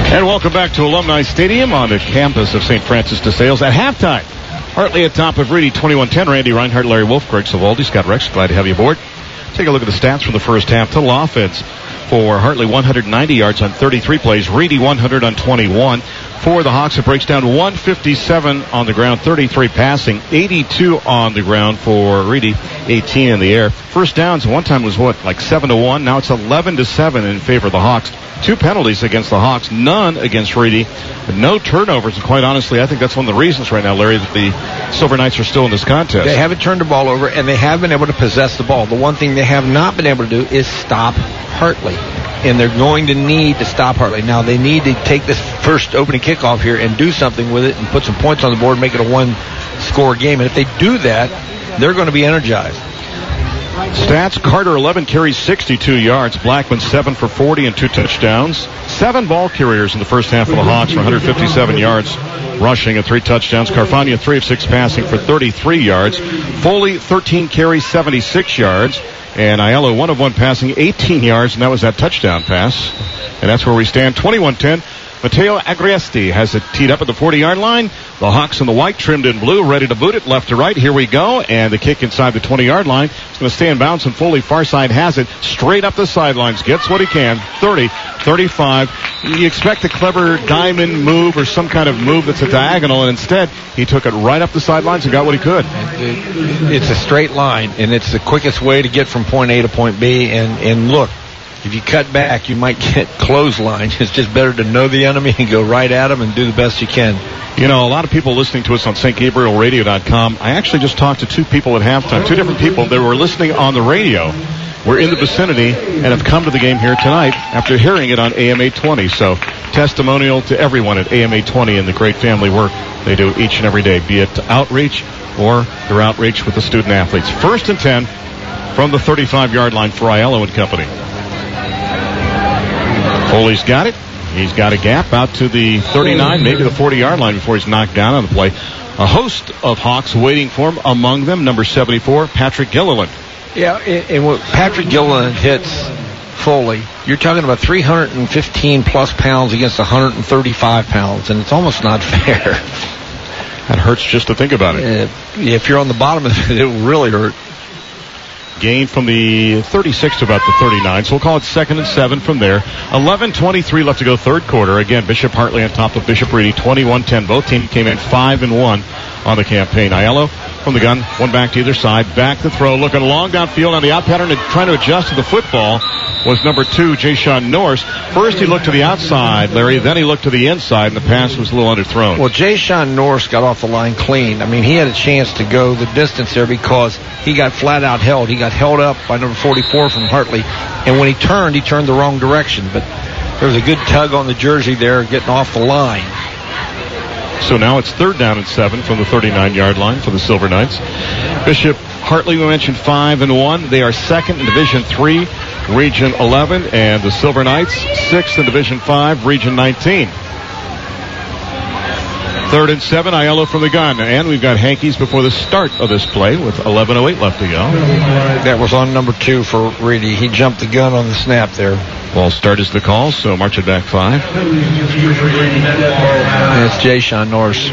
And welcome back to Alumni Stadium on the campus of St. Francis de Sales at halftime. Hartley at top of Reedy, 21-10. Randy Reinhardt, Larry Wolf, Greg Savoldi, Scott Rex. Glad to have you aboard. Take a look at the stats from the first half. Total offense for Hartley, 190 yards on 33 plays. Reedy, 100 on 21. For the Hawks, it breaks down to 157 on the ground, 33 passing, 82 on the ground for Reedy, 18 in the air. First downs, one time was like 7-1. Now it's 11-7 in favor of the Hawks. 2 penalties against the Hawks, none against Reedy. No turnovers, and quite honestly, I think that's one of the reasons right now, Larry, that the Silver Knights are still in this contest. They haven't turned the ball over, and they have been able to possess the ball. The one thing they have not been able to do is stop Hartley. And they're going to need to stop Hartley. Now, they need to take this first opening kickoff here and do something with it and put some points on the board and make it a one-score game. And if they do that, they're going to be energized. Stats, Carter 11 carries, 62 yards. Blackman 7 for 40 and 2 touchdowns. 7 ball carriers in the first half for the Hawks for 157 yards rushing and 3 touchdowns. Carfagna 3 of 6 passing for 33 yards. Foley 13 carries, 76 yards. And Aiello 1 of 1 passing, 18 yards, and that was that touchdown pass. And that's where we stand, 21-10. Mateo Agresti has it teed up at the 40-yard line. The Hawks in the white, trimmed in blue, ready to boot it left to right. Here we go. And the kick inside the 20-yard line. It's going to stay in bounds, and Foley far side has it. Straight up the sidelines. Gets what he can. 30, 35. You expect a clever diamond move or some kind of move that's a diagonal, and instead he took it right up the sidelines and got what he could. It's a straight line, and it's the quickest way to get from point A to point B. And look, if you cut back, you might get clothesline. It's just better to know the enemy and go right at them and do the best you can. You know, a lot of people listening to us on stgabrielradio.com. I actually just talked to 2 people at halftime, 2 different people that were listening on the radio. We're in the vicinity and have come to the game here tonight after hearing it on AM 820. So, testimonial to everyone at AM 820 and the great family work they do each and every day, be it outreach or their outreach with the student athletes. 1st and 10 from the 35-yard line for Aiello and company. Foley's got it. He's got a gap out to the 39, maybe the 40-yard line before he's knocked down on the play. A host of Hawks waiting for him, among them number 74, Patrick Gilliland. Yeah, and when Patrick Gilliland hits Foley, you're talking about 315-plus pounds against 135 pounds, and it's almost not fair. That hurts just to think about it. If you're on the bottom of it, it will really hurt. Gain from the 36 to about the 39, so we'll call it 2nd and 7 from there. 11:23 left to go, third quarter. Again, Bishop Hartley on top of Bishop Reedy, 21-10. Both teams came in 5-1 on the campaign. Aiello from the gun, one back to either side, back to throw, looking long downfield on the out pattern and trying to adjust to the football was number 2, Jay-Sean Norris. First he looked to the outside, Larry, then he looked to the inside, and the pass was a little underthrown. Well, Jay-Sean Norris got off the line clean. I mean, he had a chance to go the distance there because he got flat out held. He got held up by number 44 from Hartley, and when he turned the wrong direction. But there was a good tug on the jersey there getting off the line. So now it's 3rd down and 7 from the 39-yard line for the Silver Knights. Bishop Hartley, we mentioned 5-1. They are 2nd in Division 3, Region 11, and the Silver Knights 6th in Division 5, Region 19. 3rd and 7, Aiello from the gun. And we've got Hankies before the start of this play with 11:08 left to go. That was on number 2 for Reedy. He jumped the gun on the snap there. Well, start is the call, so march it back 5. And it's Jay-Sean Norris.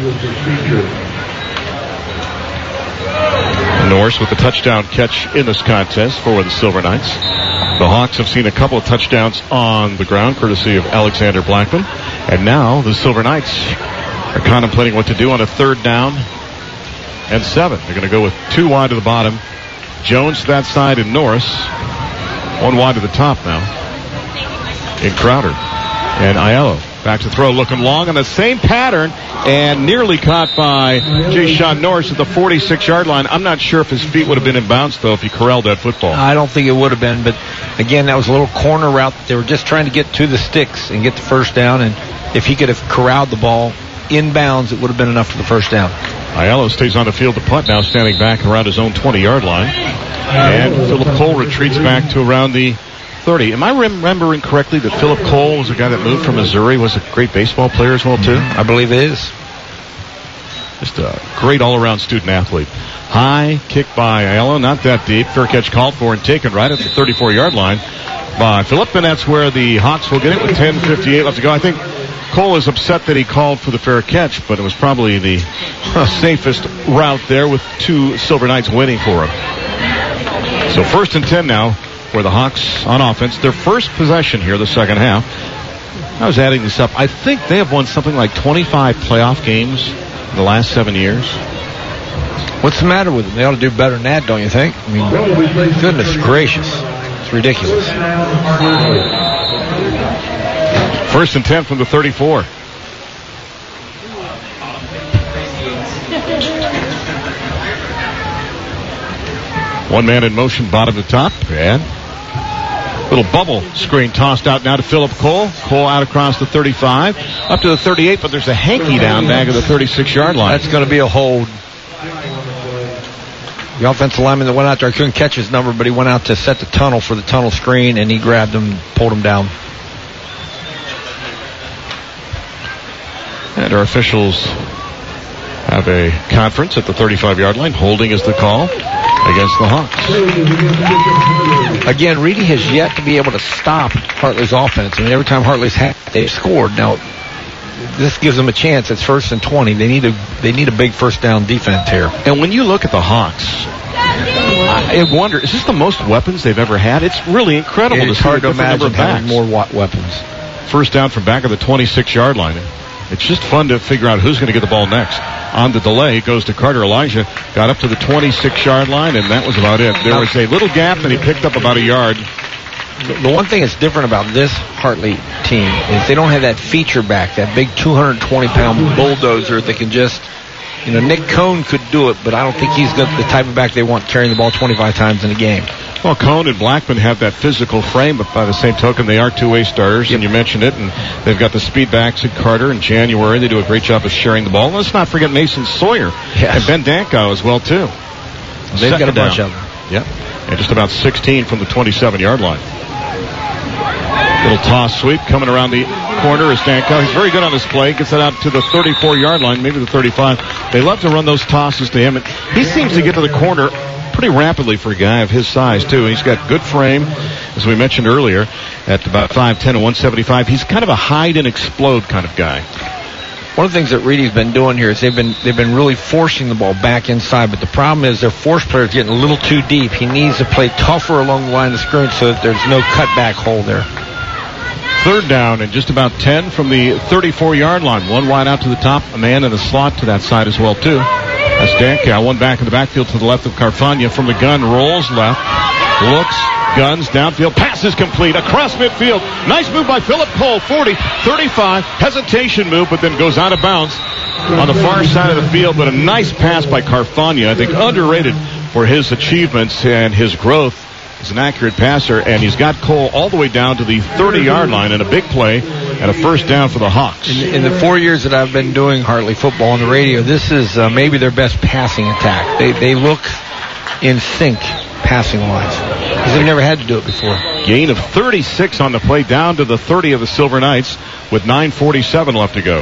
Norris with the touchdown catch in this contest for the Silver Knights. The Hawks have seen a couple of touchdowns on the ground, courtesy of Alexander Blackman. And now the Silver Knights are contemplating what to do on a 3rd down and 7. They're going to go with 2 wide to the bottom. Jones to that side and Norris. 1 wide to the top now. In Crowder. And Aiello back to throw, looking long on the same pattern and nearly caught by Jay-Sean Norris at the 46-yard line. I'm not sure if his feet would have been in bounds, though, if he corralled that football. I don't think it would have been, but again, that was a little corner route that they were just trying to get to the sticks and get the first down, and if he could have corralled the ball in bounds, it would have been enough for the first down. Aiello stays on the field to punt now, standing back around his own 20-yard line. And Philip Cole retreats back to around the 30. Am I remembering correctly that Philip Cole was a guy that moved from Missouri, was a great baseball player as well, too? I believe it is. Just a great all-around student athlete. High kick by Aiello, not that deep. Fair catch called for and taken right at the 34-yard line by Phillip, and that's where the Hawks will get it with 10:58 left to go. I think Cole is upset that he called for the fair catch, but it was probably the safest route there with 2 Silver Knights waiting for him. So 1st and 10 now for the Hawks on offense. Their first possession here, the second half. I was adding this up. I think they have won something like 25 playoff games in the last 7 years. What's the matter with them? They ought to do better than that, don't you think? I mean, goodness gracious. It's ridiculous. 1st and 10 from the 34. One man in motion, bottom to top, and little bubble screen tossed out now to Phillip Cole. Cole out across the 35, up to the 38, but there's a hanky down back of the 36-yard line. That's going to be a hold. The offensive lineman that went out there, I couldn't catch his number, but he went out to set the tunnel for the tunnel screen, and he grabbed him, pulled him down. And our officials have a conference at the 35-yard line. Holding is the call against the Hawks. Again, Reedy has yet to be able to stop Hartley's offense. I mean, every time Hartley's they've scored. Now, this gives them a chance. It's 1st and 20. They need a big first down defense here. And when you look at the Hawks, I wonder, is this the most weapons they've ever had? It's really incredible. It's hard to imagine having more weapons. First down from back of the 26-yard line. It's just fun to figure out who's going to get the ball next. On the delay, it goes to Carter Elijah. Got up to the 26-yard line, and that was about it. There was a little gap, and he picked up about a yard. The one thing that's different about this Hartley team is they don't have that feature back, that big 220-pound bulldozer that can just, Nick Cohn could do it, but I don't think he's the type of back they want carrying the ball 25 times in a game. Well, Cohn and Blackman have that physical frame, but by the same token, they are two-way starters, and you mentioned it, and they've got the speed backs at Carter in January. They do a great job of sharing the ball. And let's not forget Mason Sawyer and Ben Danko as well, too. They've got a bunch of them. Yep, and just about 16 from the 27-yard line. Little toss sweep coming around the corner is Danko. He's very good on this play. Gets it out to the 34-yard line, maybe the 35. They love to run those tosses to him, and he seems to get to the corner pretty rapidly for a guy of his size, too. He's got good frame, as we mentioned earlier, at about 5'10" and 175. He's kind of a hide and explode kind of guy. One of the things that Reedy's been doing here is they've been really forcing the ball back inside, but the problem is their force players getting a little too deep. He needs to play tougher along the line of scrimmage so that there's no cutback hole there. 3rd down and just about 10 from the 34-yard line. One wide out to the top, a man in the slot to that side as well, too. That's Danko. One back in the backfield to the left of Carfagna. From the gun, rolls left, looks, guns, downfield, passes complete, across midfield. Nice move by Phillip Cole, 40, 35, hesitation move, but then goes out of bounds on the far side of the field. But a nice pass by Carfagna. I think underrated for his achievements and his growth. He's an accurate passer, and he's got Cole all the way down to the 30-yard line in a big play and a first down for the Hawks. In the 4 years that I've been doing Hartley football on the radio, this is maybe their best passing attack. They look in sync passing-wise because they've never had to do it before. Gain of 36 on the play, down to the 30 of the Silver Knights with 9:47 left to go.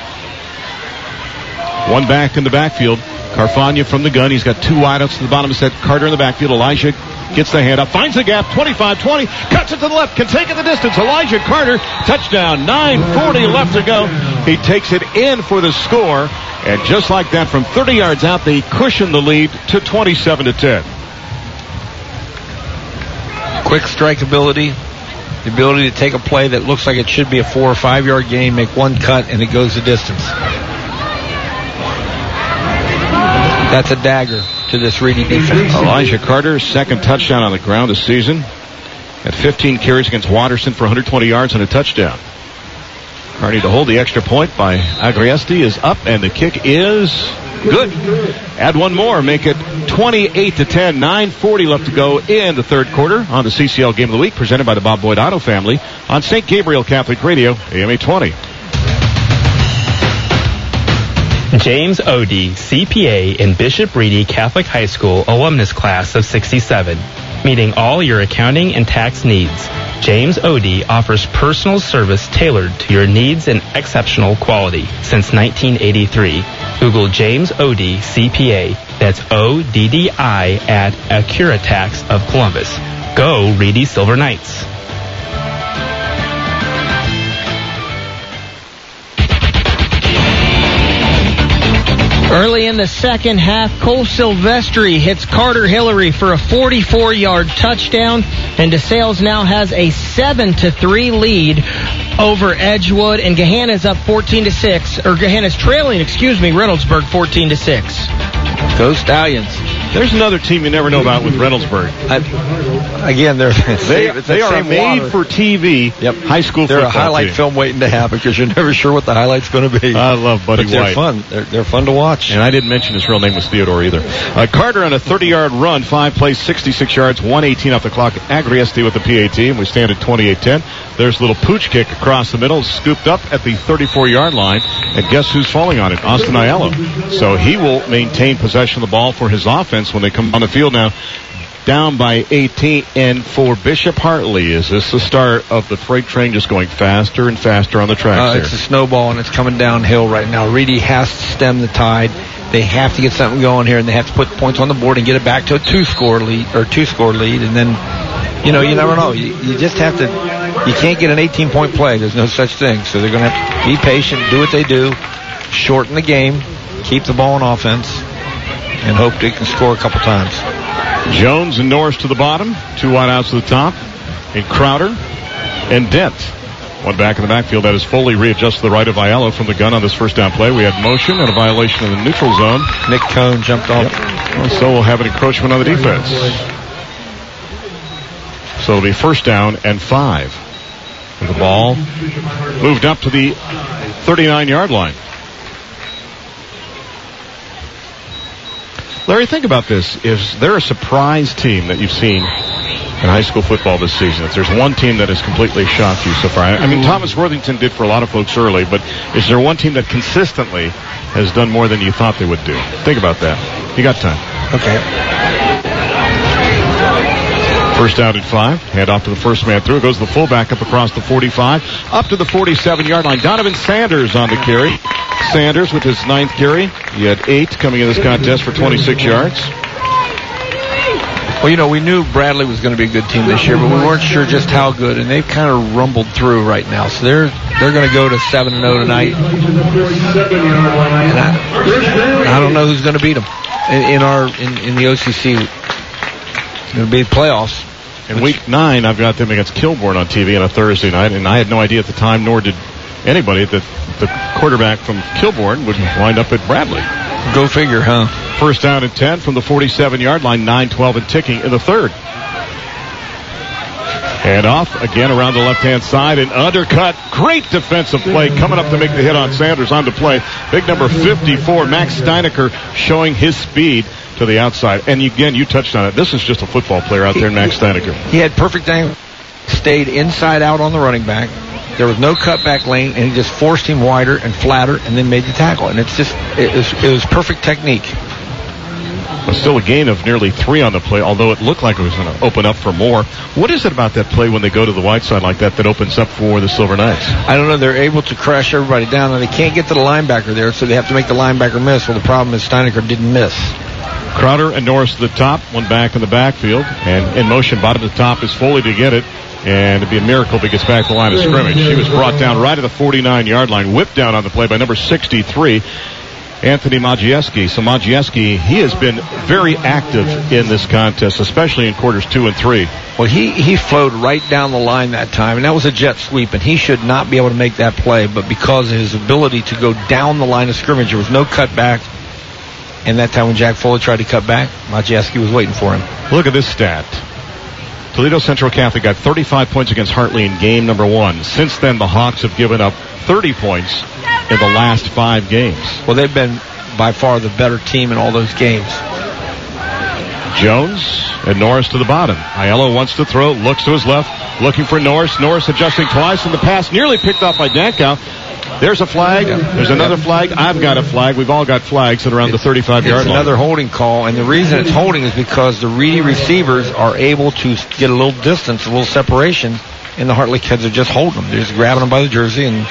One back in the backfield. Carfagna from the gun. He's got 2 wideouts to the bottom of his head. Carter in the backfield. Elijah gets the handoff, finds the gap, 25-20, cuts it to the left, can take it the distance. Elijah Carter, touchdown, 9:40 left to go. He takes it in for the score, and just like that, from 30 yards out, they cushion the lead to 27-10. Quick strike ability, the ability to take a play that looks like it should be a 4 or 5 yard gain, make one cut, and it goes the distance. That's a dagger to this Reedy defense. Elijah Carter's second touchdown on the ground this season. At 15 carries against Watterson for 120 yards and a touchdown. Carney to hold the extra point by Agriesti is up, and the kick is good. Add one more, make it 28-10. 9:40 left to go in the third quarter on the CCL Game of the Week, presented by the Bob Boyd Auto Family on St. Gabriel Catholic Radio, AM 820. James Odie, CPA in Bishop Reedy Catholic High School alumnus class of 67. Meeting all your accounting and tax needs. James Odie offers personal service tailored to your needs and exceptional quality since 1983. Google James Odie, CPA. That's ODDI at Accuratax of Columbus. Go Reedy Silver Knights. Early in the second half, Cole Silvestri hits Carter Hillary for a 44-yard touchdown, and DeSales now has a 7-3 lead over Edgewood, and Gahanna's up 14-6, or Gahanna's trailing, Reynoldsburg 14-6. Go Stallions. There's another team you never know about with Reynoldsburg. Again, they are a made-for-TV high school they're football a highlight team. film waiting to happen because you're never sure what the highlight's going to be. I love Buddy but they're White. Fun. They're fun to watch. And I didn't mention his real name was Theodore either. Carter on a 30-yard run, 5 plays, 66 yards, 1:18 off the clock. Agriesti with the PAT, and we stand at 28-10. There's a little pooch kick across the middle, scooped up at the 34-yard line. And guess who's falling on it? Austin Aiello. So he will maintain possession of the ball for his offense when they come on the field now. Down by 18, and for Bishop Hartley, is this the start of the freight train just going faster and faster on the tracks here? It's a snowball, and it's coming downhill right now. Reedy has to stem the tide. They have to get something going here, and they have to put points on the board and get it back to a two-score lead, and then, you never know. You just have to, you can't get an 18-point play. There's no such thing. So they're going to have to be patient, do what they do, shorten the game, keep the ball in offense, and hope they can score a couple times. Jones and Norris to the bottom. 2 wide outs to the top. And Crowder and Dent. One back in the backfield. That is fully readjusted to the right of Aiello from the gun on this first down play. We had motion and a violation of the neutral zone. Nick Cohn jumped off. So we'll have an encroachment on the defense. So it'll be first down and 5. And the ball moved up to the 39-yard line. Larry, think about this. Is there a surprise team that you've seen in high school football this season? If there's one team that has completely shocked you so far. I mean, Thomas Worthington did for a lot of folks early, but is there one team that consistently has done more than you thought they would do? Think about that. You got time. Okay. First down at 5. Hand off to the first man through. Goes the fullback up across the 45. Up to the 47-yard line. Donovan Sanders on the carry. Sanders with his 9th carry. He had 8 coming in this contest for 26 yards. Well, we knew Bradley was going to be a good team this year, but we weren't sure just how good, and they've kind of rumbled through right now. So they're going to go to 7-0 tonight. And I don't know who's going to beat them in the OCC. It'll be playoffs. In week 9, I've got them against Kilbourne on TV on a Thursday night, and I had no idea at the time, nor did anybody, that the quarterback from Kilbourne would wind up at Bradley. Go figure, huh? First down and 10 from the 47-yard line, 9-12 and ticking in the third. And off again around the left-hand side, and undercut. Great defensive play coming up to make the hit on Sanders on the play. Big number 54, Max Steinecker, showing his speed to the outside. And again, you touched on it. This is just a football player out there, Max Steinecker. He had perfect angle. Stayed inside out on the running back. There was no cutback lane, and he just forced him wider and flatter and then made the tackle. And it was perfect technique. But still a gain of nearly 3 on the play, although it looked like it was going to open up for more. What is it about that play when they go to the wide side like that opens up for the Silver Knights? I don't know. They're able to crash everybody down, and they can't get to the linebacker there, so they have to make the linebacker miss. Well, the problem is Steinecker didn't miss. Crowder and Norris to the top, one back in the backfield, and in motion, bottom to the top is Foley to get it. And it'd be a miracle if he gets back to the line of scrimmage. He was brought down right at the 49-yard line, whipped down on the play by number 63, Anthony Majewski. So Majewski, he has been very active in this contest, especially in quarters 2 and 3. Well, he flowed right down the line that time, and that was a jet sweep, and he should not be able to make that play, but because of his ability to go down the line of scrimmage, there was no cutback. And that time when Jack Foley tried to cut back, Majewski was waiting for him. Look at this stat. Toledo Central Catholic got 35 points against Hartley in game number 1. Since then, the Hawks have given up 30 points in the last 5 games. Well, they've been by far the better team in all those games. Jones and Norris to the bottom. Aiello wants to throw, looks to his left, looking for Norris. Norris adjusting twice, and the pass nearly picked off by Dankow. There's a flag. There's another flag. I've got a flag. We've all got flags at around the 35-yard line. It's another holding call, and the reason it's holding is because the Reedy receivers are able to get a little distance, a little separation, and the Hartley kids are just holding them. They're just grabbing them by the jersey, and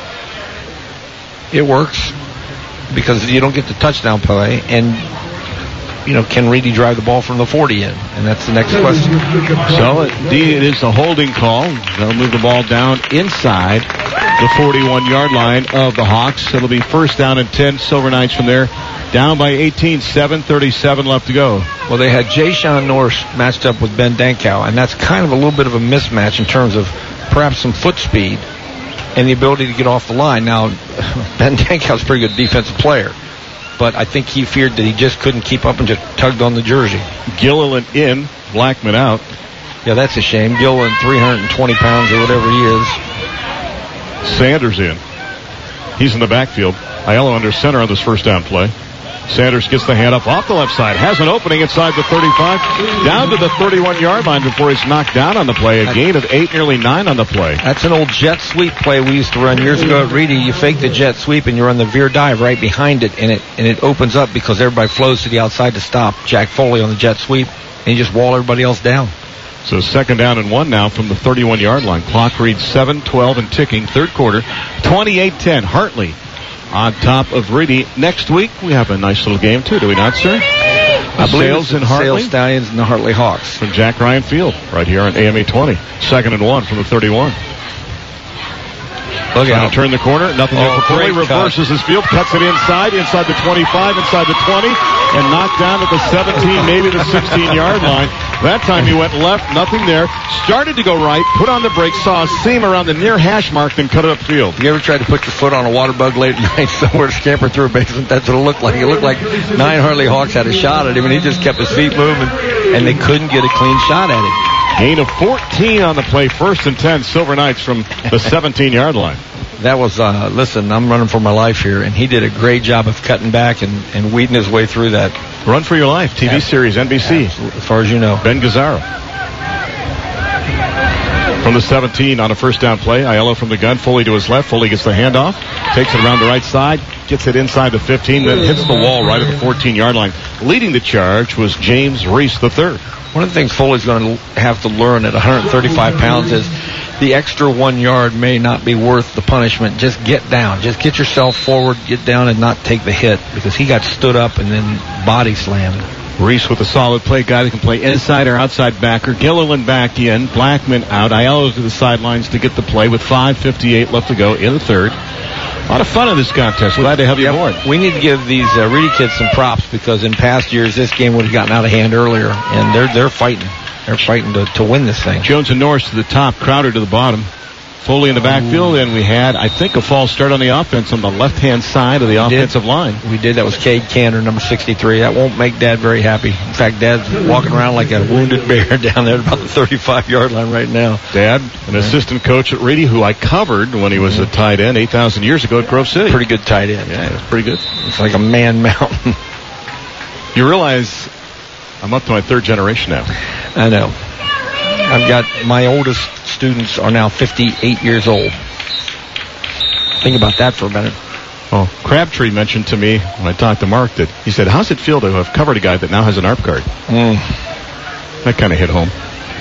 it works because you don't get the touchdown play, and can Reedy drive the ball from the 40 in? And that's the next question. So, indeed, it is a holding call. They'll move the ball down inside the 41-yard line of the Hawks. It'll be first down and 10. Silver Knights from there Down by 18, 7:37 left to go. Well, they had Jay Sean Norris matched up with Ben Dankow, and that's kind of a little bit of a mismatch in terms of perhaps some foot speed and the ability to get off the line. Now, Ben Dankow's a pretty good defensive player, but I think he feared that he just couldn't keep up and just tugged on the jersey. Gilliland in, Blackman out. Yeah, that's a shame. Gilliland, 320 pounds or whatever he is. Sanders in. He's in the backfield. Aiello under center on this first down play. Sanders gets the handoff off the left side. Has an opening inside the 35. Down to the 31-yard line before he's knocked down on the play. A gain of 8, nearly 9 on the play. That's an old jet sweep play we used to run years ago at Reedy. You fake the jet sweep and you run the veer dive right behind it, and it opens up because everybody flows to the outside to stop. Jack Foley on the jet sweep, and you just wall everybody else down. So 2nd down and 1 now from the 31-yard line. Clock reads 7:12 and ticking. Third quarter, 28-10. Hartley on top of Reedy. Next week, we have a nice little game, too, do we not, sir? I believe Sales and Hartley. Sales Stallions and the Hartley Hawks. From Jack Ryan Field, right here on AMA 20. 2nd and 1 from the 31. Look Trying out. to turn the corner. Nothing there for Foley. great Reverses his field. Cuts it inside the 25, inside the 20, and knocked down at the 17, maybe the 16-yard line. That time he went left. Nothing there. Started to go right. Put on the brakes. Saw a seam around the near hash mark, then cut it upfield. You ever tried to put your foot on a water bug late at night somewhere, scamper through a basement? That's what it looked like. It looked like 9 Hartley Hawks had a shot at him, and he just kept his feet moving, and they couldn't get a clean shot at him. Gain of 14 on the play. 1st and 10. Silver Knights from the 17-yard line. That was, listen, I'm running for my life here, and he did a great job of cutting back and weeding his way through that. Run for Your Life, TV series, NBC. As far as you know. Ben Gazzaro. From the 17 on a first down play. Aiello from the gun. Foley to his left. Foley gets the handoff. Takes it around the right side. Gets it inside the 15. Then hits the wall right at the 14-yard line. Leading the charge was James Reese III. One of the things Foley's going to have to learn at 135 pounds is the extra 1 yard may not be worth the punishment. Just get down. Just get yourself forward, get down, and not take the hit, because he got stood up and then body slammed. Reese with a solid play guy that can play inside or outside backer. Gilliland back in. Blackman out. Aiello to the sidelines to get the play with 5:58 left to go in the third. A lot of fun in this contest. Glad to have you aboard. We need to give these Reedy kids some props, because in past years this game would have gotten out of hand earlier, and they're fighting. They're fighting to win this thing. Jones and Norris to the top, Crowder to the bottom. Foley in the backfield, and we had, I think, a false start on the offense on the left-hand side of the offensive line. We did. That was Cade Cantor, number 63. That won't make Dad very happy. In fact, Dad's walking around like a wounded bear down there at about the 35-yard line right now. Dad, an assistant coach at Reedy, who I covered when he was a tight end 8,000 years ago at Grove City. Pretty good tight end. Yeah, it's pretty good. It's like a man mountain. You realize I'm up to my third generation now. I know. I've got my oldest students are now 58 years old. Think about that for a minute. Well, Crabtree mentioned to me when I talked to Mark that he said, how's it feel to have covered a guy that now has an ARP card? That kind of hit home.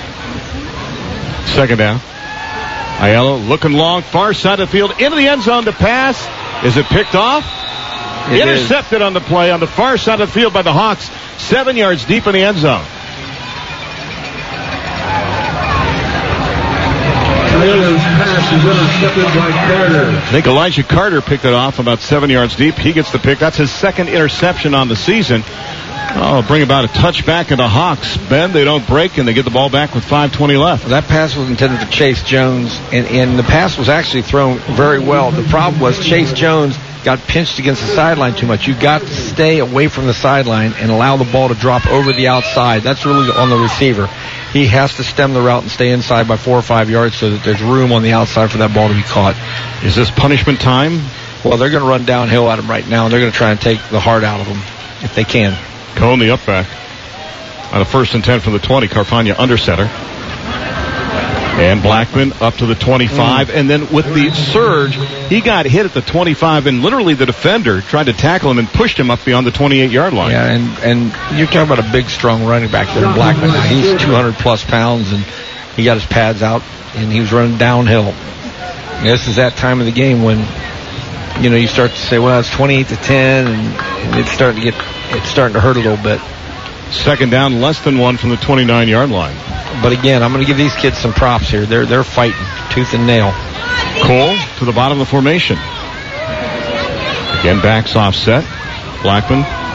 2nd down. Aiello looking long, far side of the field, into the end zone to pass. Is it picked off? Intercepted on the play on the far side of the field by the Hawks. 7 yards deep in the end zone. Pass is intercepted by Carter. I think Elijah Carter picked it off about 7 yards deep. He gets the pick. That's his second interception on the season. Bring about a touchback of the Hawks. Ben, they don't break, and they get the ball back with 5:20 left. That pass was intended for Chase Jones, and the pass was actually thrown very well. The problem was Chase Jones got pinched against the sideline too much. You got to stay away from the sideline and allow the ball to drop over the outside. That's really on the receiver. He has to stem the route and stay inside by 4 or 5 yards so that there's room on the outside for that ball to be caught. Is this punishment time? Well, they're going to run downhill at him right now, and they're going to try and take the heart out of him if they can. Cone the up back. On a 1st and 10 from the 20, Carfagna under center. And Blackman up to the 25. And then with the surge, he got hit at the 25, and literally the defender tried to tackle him and pushed him up beyond the 28-yard line. Yeah, and you're talking about a big, strong running back there, Blackman. He's 200-plus pounds, and he got his pads out, and he was running downhill. This is that time of the game when, you start to say, well, it's 28-10, and it's starting to hurt a little bit. 2nd down, less than 1 from the 29-yard line. But again, I'm going to give these kids some props here. They're fighting tooth and nail. Cole to the bottom of the formation. Again, backs offset. Blackman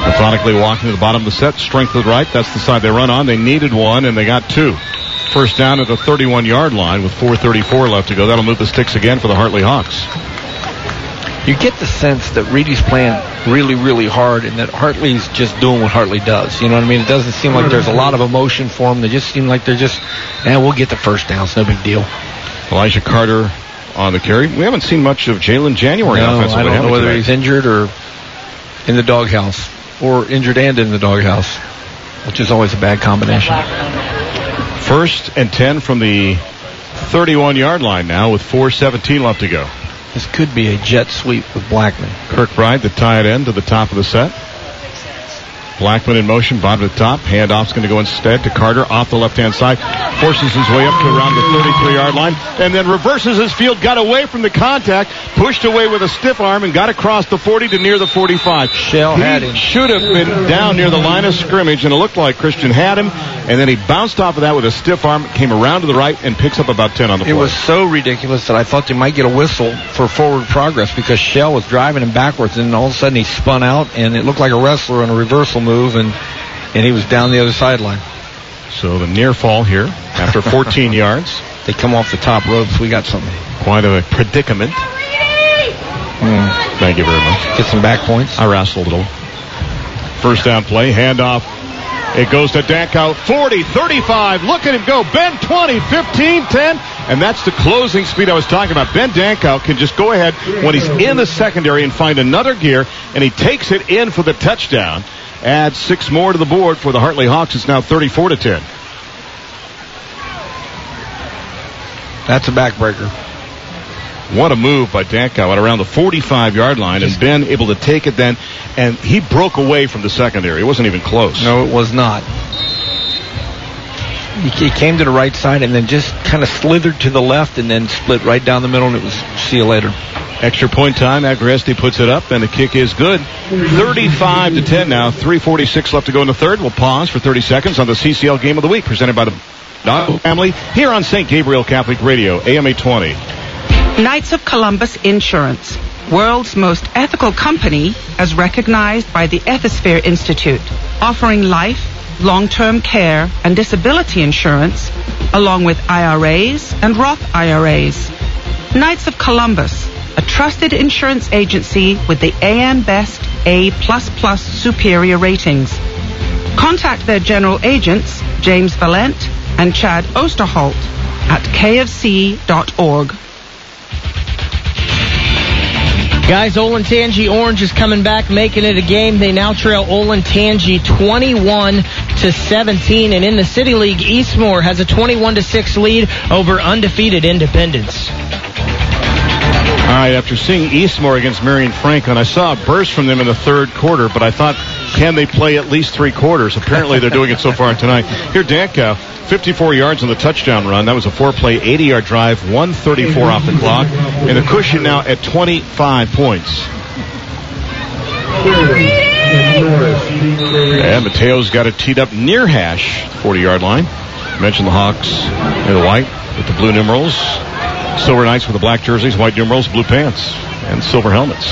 Methodically walking to the bottom of the set. Strength to the right. That's the side they run on. They needed one, and they got two. First down at the 31-yard line with 4:34 left to go. That'll move the sticks again for the Hartley Hawks. You get the sense that Reedy's playing really, really hard and that Hartley's just doing what Hartley does. You know what I mean? It doesn't seem like there's a lot of emotion for them. They just seem like they're just, we'll get the first down. It's no big deal. Elijah Carter on the carry. We haven't seen much of Jalen January offensively. I don't know whether he's injured or in the doghouse, or injured and in the doghouse, which is always a bad combination. 1st and 10 from the 31-yard line now with 4:17 left to go. This could be a jet sweep with Blackman. Kirkbride, the tight end, to the top of the set. Blackman in motion, bottom to the top. Handoff's going to go instead to Carter off the left-hand side. Forces his way up to around the 33-yard line, and then reverses his field, got away from the contact, pushed away with a stiff arm, and got across the 40 to near the 45. Shell had him. Should have been down near the line of scrimmage, and it looked like Christian had him, and then he bounced off of that with a stiff arm, came around to the right, and picks up about 10 on the play. It was so ridiculous that I thought they might get a whistle for forward progress because Shell was driving him backwards, and then all of a sudden he spun out, and it looked like a wrestler in a reversal move, and he was down the other sideline. So the near fall here after 14 yards. They come off the top ropes. We got something. Quite a predicament. Thank you very much. Get some back points. I wrestled a little. First down play, handoff. It goes to Dankow, 40, 35. Look at him go. Ben 20, 15, 10. And that's the closing speed I was talking about. Ben Dankow can just go ahead when he's in the secondary and find another gear, and he takes it in for the touchdown. Add 6 more to the board for the Hartley Hawks. It's now 34-10. That's a backbreaker. What a move by Dankow at around the 45-yard line, and Ben able to take it then, and he broke away from the secondary. It wasn't even close. No, it was not. He came to the right side and then just kind of slithered to the left and then split right down the middle, and it was see you later. Extra point time. Agresti puts it up, and the kick is good. 35-10 now. 3:46 left to go in the third. We'll pause for 30 seconds on the CCL Game of the Week, presented by the Dog Family here on St. Gabriel Catholic Radio, AM 820. Knights of Columbus Insurance, world's most ethical company as recognized by the Ethisphere Institute, offering life, long-term care, and disability insurance, along with IRAs and Roth IRAs. Knights of Columbus, a trusted insurance agency with the AM Best A++ superior ratings. Contact their general agents, James Valent and Chad Osterholt, at kfc.org. Guys, Olentangy Orange is coming back, making it a game. They now trail Olentangy 21-17, and in the City League, Eastmoor has a 21-6 lead over undefeated Independence. All right, after seeing Eastmoor against Marion Franklin, I saw a burst from them in the third quarter, but I thought, can they play at least 3 quarters? Apparently they're doing it so far tonight. Here, Dankow, 54 yards on the touchdown run. That was a 4-play, 80-yard drive, 1:34 off the clock, and the cushion now at 25 points. And Mateo's got it teed up near hash, 40-yard line. I mentioned the Hawks in the white with the blue numerals. Silver Knights with the black jerseys, white numerals, blue pants, and silver helmets.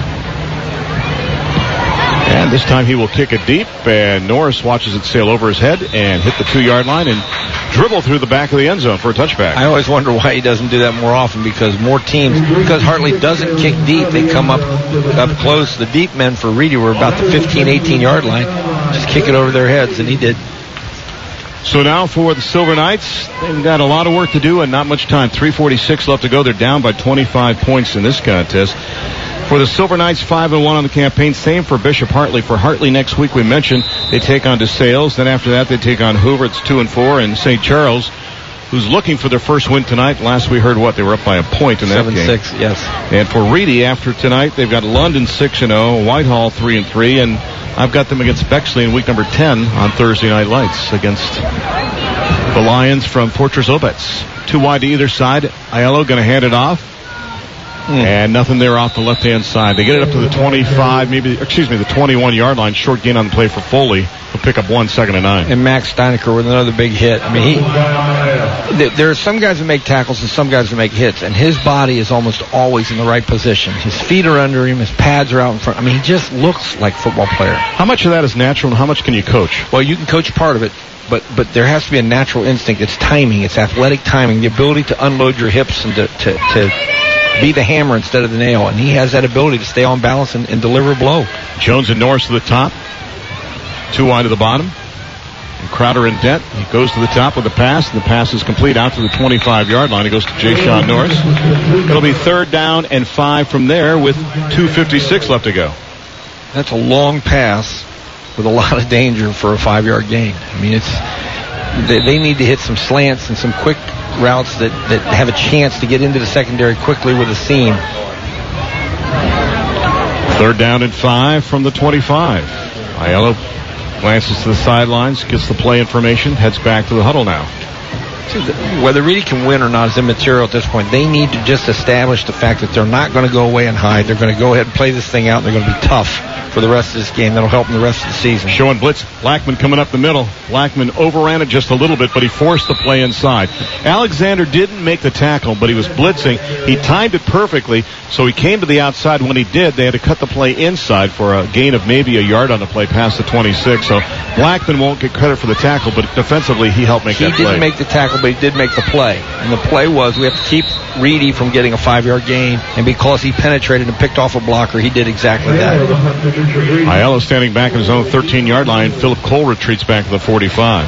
And this time he will kick it deep, and Norris watches it sail over his head and hit the 2-yard line and dribble through the back of the end zone for a touchback. I always wonder why he doesn't do that more often, because more teams, because Hartley doesn't kick deep, they come up close. The deep men for Reedy were about the 15, 18-yard line. Just kick it over their heads, and he did. So now for the Silver Knights, they've got a lot of work to do and not much time. 3:46 left to go. They're down by 25 points in this contest. For the Silver Knights, 5-1 on the campaign. Same for Bishop Hartley. For Hartley next week, we mentioned they take on DeSales. Then after that, they take on Hoover. It's 2-4. And St. Charles, who's looking for their first win tonight. Last we heard they were up by a point in that game. 7-6, yes. And for Reedy, after tonight, they've got London 6-0, Whitehall 3-3, and I've got them against Bexley in week number 10 on Thursday Night Lights against the Lions from Fortress Obetz. 2 wide to either side. Aiello going to hand it off. And nothing there off the left-hand side. They get it up to the 25, the 21-yard line. Short gain on the play for Foley. He'll pick up 1 second and 9. And Max Steinecker with another big hit. I mean, there are some guys that make tackles and some guys that make hits, and his body is almost always in the right position. His feet are under him. His pads are out in front. I mean, he just looks like a football player. How much of that is natural and how much can you coach? Well, you can coach part of it, but there has to be a natural instinct. It's timing. It's athletic timing, the ability to unload your hips and to be the hammer instead of the nail. And he has that ability to stay on balance and deliver a blow. Jones and Norris to the top. 2 wide to the bottom. And Crowder in Dent. He goes to the top with the pass. And the pass is complete out to the 25-yard line. It goes to Jay Sean Norris. It'll be 3rd down and 5 from there with 2:56 left to go. That's a long pass with a lot of danger for a 5-yard gain. I mean, they need to hit some slants and some quick routes that have a chance to get into the secondary quickly with a seam. 3rd down and 5 from the 25. Aiello glances to the sidelines, gets the play information, heads back to the huddle now. Whether Reedy can win or not is immaterial at this point. They need to just establish the fact that they're not going to go away and hide. They're going to go ahead and play this thing out, and they're going to be tough for the rest of this game. That'll help them the rest of the season. Showing blitz. Blackman coming up the middle. Blackman overran it just a little bit, but he forced the play inside. Alexander didn't make the tackle, but he was blitzing. He timed it perfectly, so he came to the outside. When he did, they had to cut the play inside for a gain of maybe a yard on the play past the 26. So Blackman won't get credit for the tackle, but defensively he helped make that play. He didn't make the tackle, but he did make the play. And the play was we have to keep Reedy from getting a 5-yard gain, and because he penetrated and picked off a blocker, he did exactly that. Aiello standing back in his own 13-yard line. Philip Cole retreats back to the 45.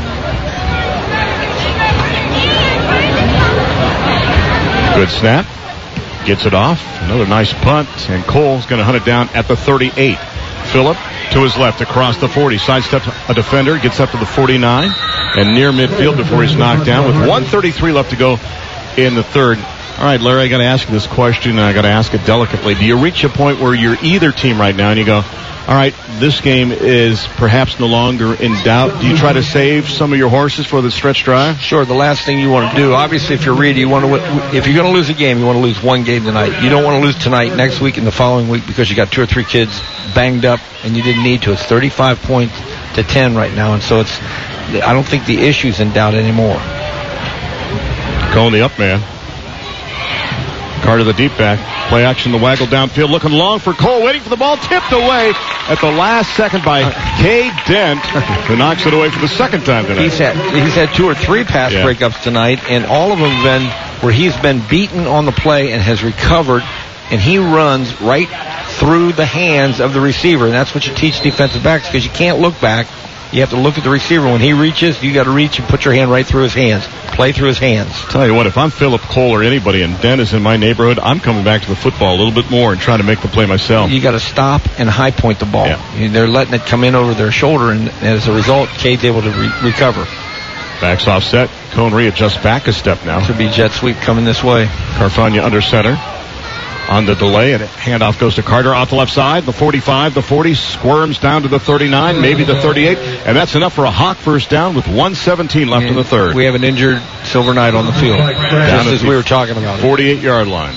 Good snap. Gets it off. Another nice punt, and Cole's going to hunt it down at the 38. Philip to his left across the 40. Sidesteps a defender, gets up to the 49, and near midfield before he's knocked down with 1:33 left to go in the third. All right, Larry, I got to ask you this question, and I got to ask it delicately. Do you reach a point where you're either team right now and you go, all right, this game is perhaps no longer in doubt? Do you try to save some of your horses for the stretch drive? Sure. The last thing you want to do, obviously, if you're Reedy, if you're going to lose a game, you want to lose one game tonight. You don't want to lose tonight, next week, and the following week because you got 2 or 3 kids banged up and you didn't need to. It's 35 points to 10 right now, and so I don't think the issue's in doubt anymore. Calling the up man. Carter the deep back. Play action, the waggle downfield. Looking long for Cole. Waiting for the ball. Tipped away at the last second by Kay Dent, who knocks it away for the second time tonight. He's had 2 or 3 pass breakups tonight, and all of them have been where he's been beaten on the play and has recovered, and he runs right through the hands of the receiver. And that's what you teach defensive backs, because you can't look back. You have to look at the receiver. When he reaches, you got to reach and put your hand right through his hands. Play through his hands. Tell you what, if I'm Philip Cole or anybody and Dent is in my neighborhood, I'm coming back to the football a little bit more and trying to make the play myself. You got to stop and high point the ball. Yeah. They're letting it come in over their shoulder, and as a result, Cade's able to recover. Backs offset. Cone readjusts back a step now. Should be jet sweep coming this way. Carfagna under center. On the delay, and handoff goes to Carter off the left side. The 45, the 40, squirms down to the 39, maybe the 38, and that's enough for a Hawk first down with 1:17 left in the third. We have an injured Silver Knight on the field, just as we were talking about. 48-yard line.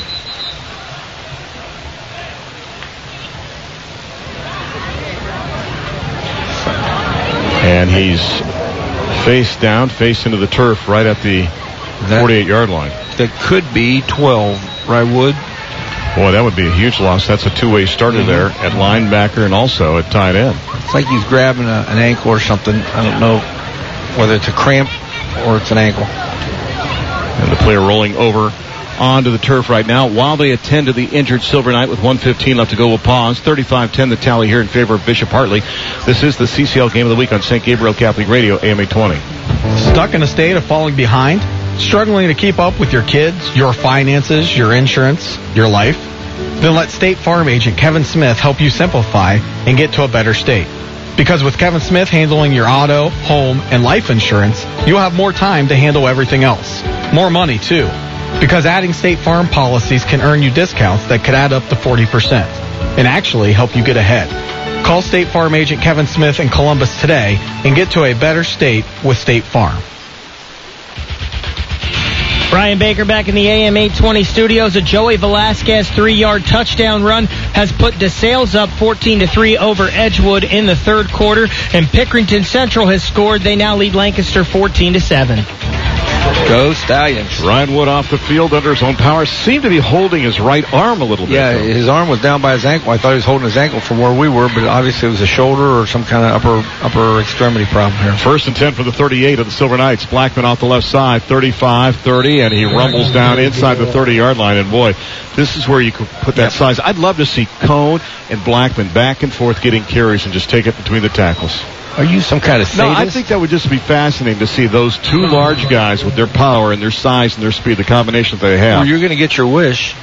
And he's face down, face into the turf right at the 48-yard line. That could be 12, right, Wood? Boy, that would be a huge loss. That's a two-way starter there at linebacker and also at tight end. It's like he's grabbing an ankle or something. I don't know whether it's a cramp or it's an ankle. And the player rolling over onto the turf right now while they attend to the injured Silver Knight with 1:15 left to go. We'll pause. 35-10 the tally here in favor of Bishop Hartley. This is the CCL Game of the Week on St. Gabriel Catholic Radio, AM 820. Stuck in a state of falling behind? Struggling to keep up with your kids, your finances, your insurance, your life? Then let State Farm agent Kevin Smith help you simplify and get to a better state. Because with Kevin Smith handling your auto, home, and life insurance, you'll have more time to handle everything else. More money, too. Because adding State Farm policies can earn you discounts that could add up to 40% and actually help you get ahead. Call State Farm agent Kevin Smith in Columbus today and get to a better state with State Farm. Brian Baker back in the AM 820 studios. A Joey Velasquez 3-yard touchdown run has put DeSales up 14-3 over Edgewood in the third quarter, and Pickerington Central has scored. They now lead Lancaster 14-7. Go Stallions. Ryan Wood off the field under his own power. Seemed to be holding his right arm a little bit. Yeah, his arm was down by his ankle. I thought he was holding his ankle from where we were, but obviously it was a shoulder or some kind of upper extremity problem here. 1st and 10 for the 38 of the Silver Knights. Blackman off the left side, 35-30, and he rumbles down inside the 30-yard line. And boy, this is where you could put that size. I'd love to see Cone and Blackman back and forth getting carries and just take it between the tackles. Are you some kind of sadist? No, I think that would just be fascinating to see those two large guys with their power and their size and their speed, the combination that they have. Well, you're going to get your wish.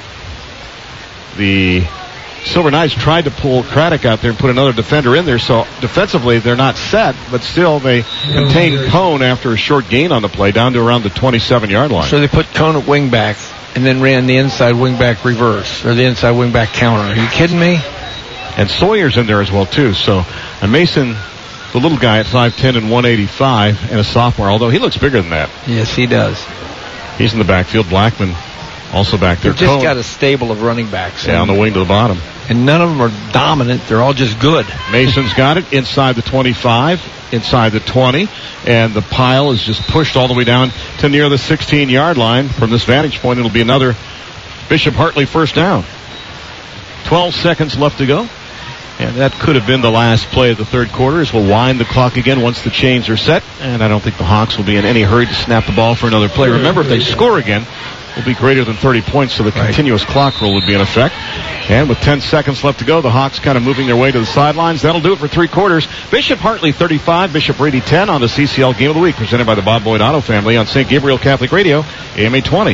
The Silver Knights tried to pull Craddock out there and put another defender in there, so defensively they're not set, but still they contained Cone after a short gain on the play down to around the 27-yard line. So they put Cone at wingback and then ran the inside wingback reverse, or the inside wingback counter. Are you kidding me? And Sawyer's in there as well, too. So Mason, the little guy at 5'10" and 185, and a sophomore, although he looks bigger than that. Yes, he does. He's in the backfield. Blackman also back there. They've just got a stable of running backs. Down the wing to the bottom. And none of them are dominant. They're all just good. Mason's got it inside the 25, inside the 20, and the pile is just pushed all the way down to near the 16-yard line. From this vantage point, it'll be another Bishop Hartley first down. 12 seconds left to go. And that could have been the last play of the third quarter, as we'll wind the clock again once the chains are set. And I don't think the Hawks will be in any hurry to snap the ball for another play. Remember, if they score again, it will be greater than 30 points, so the continuous clock rule would be in effect. And with 10 seconds left to go, the Hawks kind of moving their way to the sidelines. That'll do it for three quarters. Bishop Hartley 35, Bishop Reedy 10 on the CCL Game of the Week, presented by the Bob Boyd Auto Family on St. Gabriel Catholic Radio, AM 820.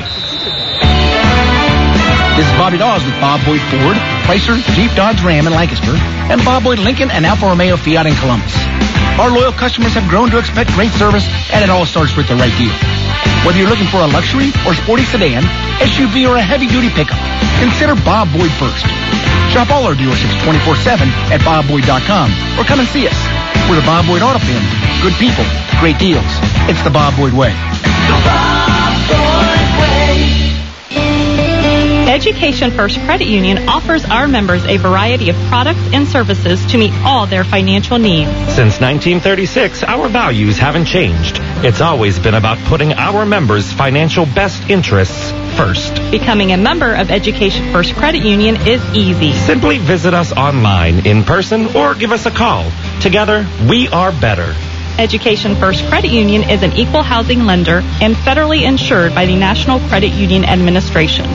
This is Bobby Dawes with Bob Boyd Ford, Placer, Jeep, Dodge, Ram in Lancaster, and Bob Boyd Lincoln and Alfa Romeo Fiat in Columbus. Our loyal customers have grown to expect great service, and it all starts with the right deal. Whether you're looking for a luxury or sporty sedan, SUV, or a heavy-duty pickup, consider Bob Boyd first. Shop all our dealerships 24/7 at bobboyd.com or come and see us. We're the Bob Boyd Auto Family. Good people, great deals. It's the Bob Boyd way. The Bob Boyd way. Education First Credit Union offers our members a variety of products and services to meet all their financial needs. Since 1936, our values haven't changed. It's always been about putting our members' financial best interests first. Becoming a member of Education First Credit Union is easy. Simply visit us online, in person, or give us a call. Together, we are better. Education First Credit Union is an equal housing lender and federally insured by the National Credit Union Administration.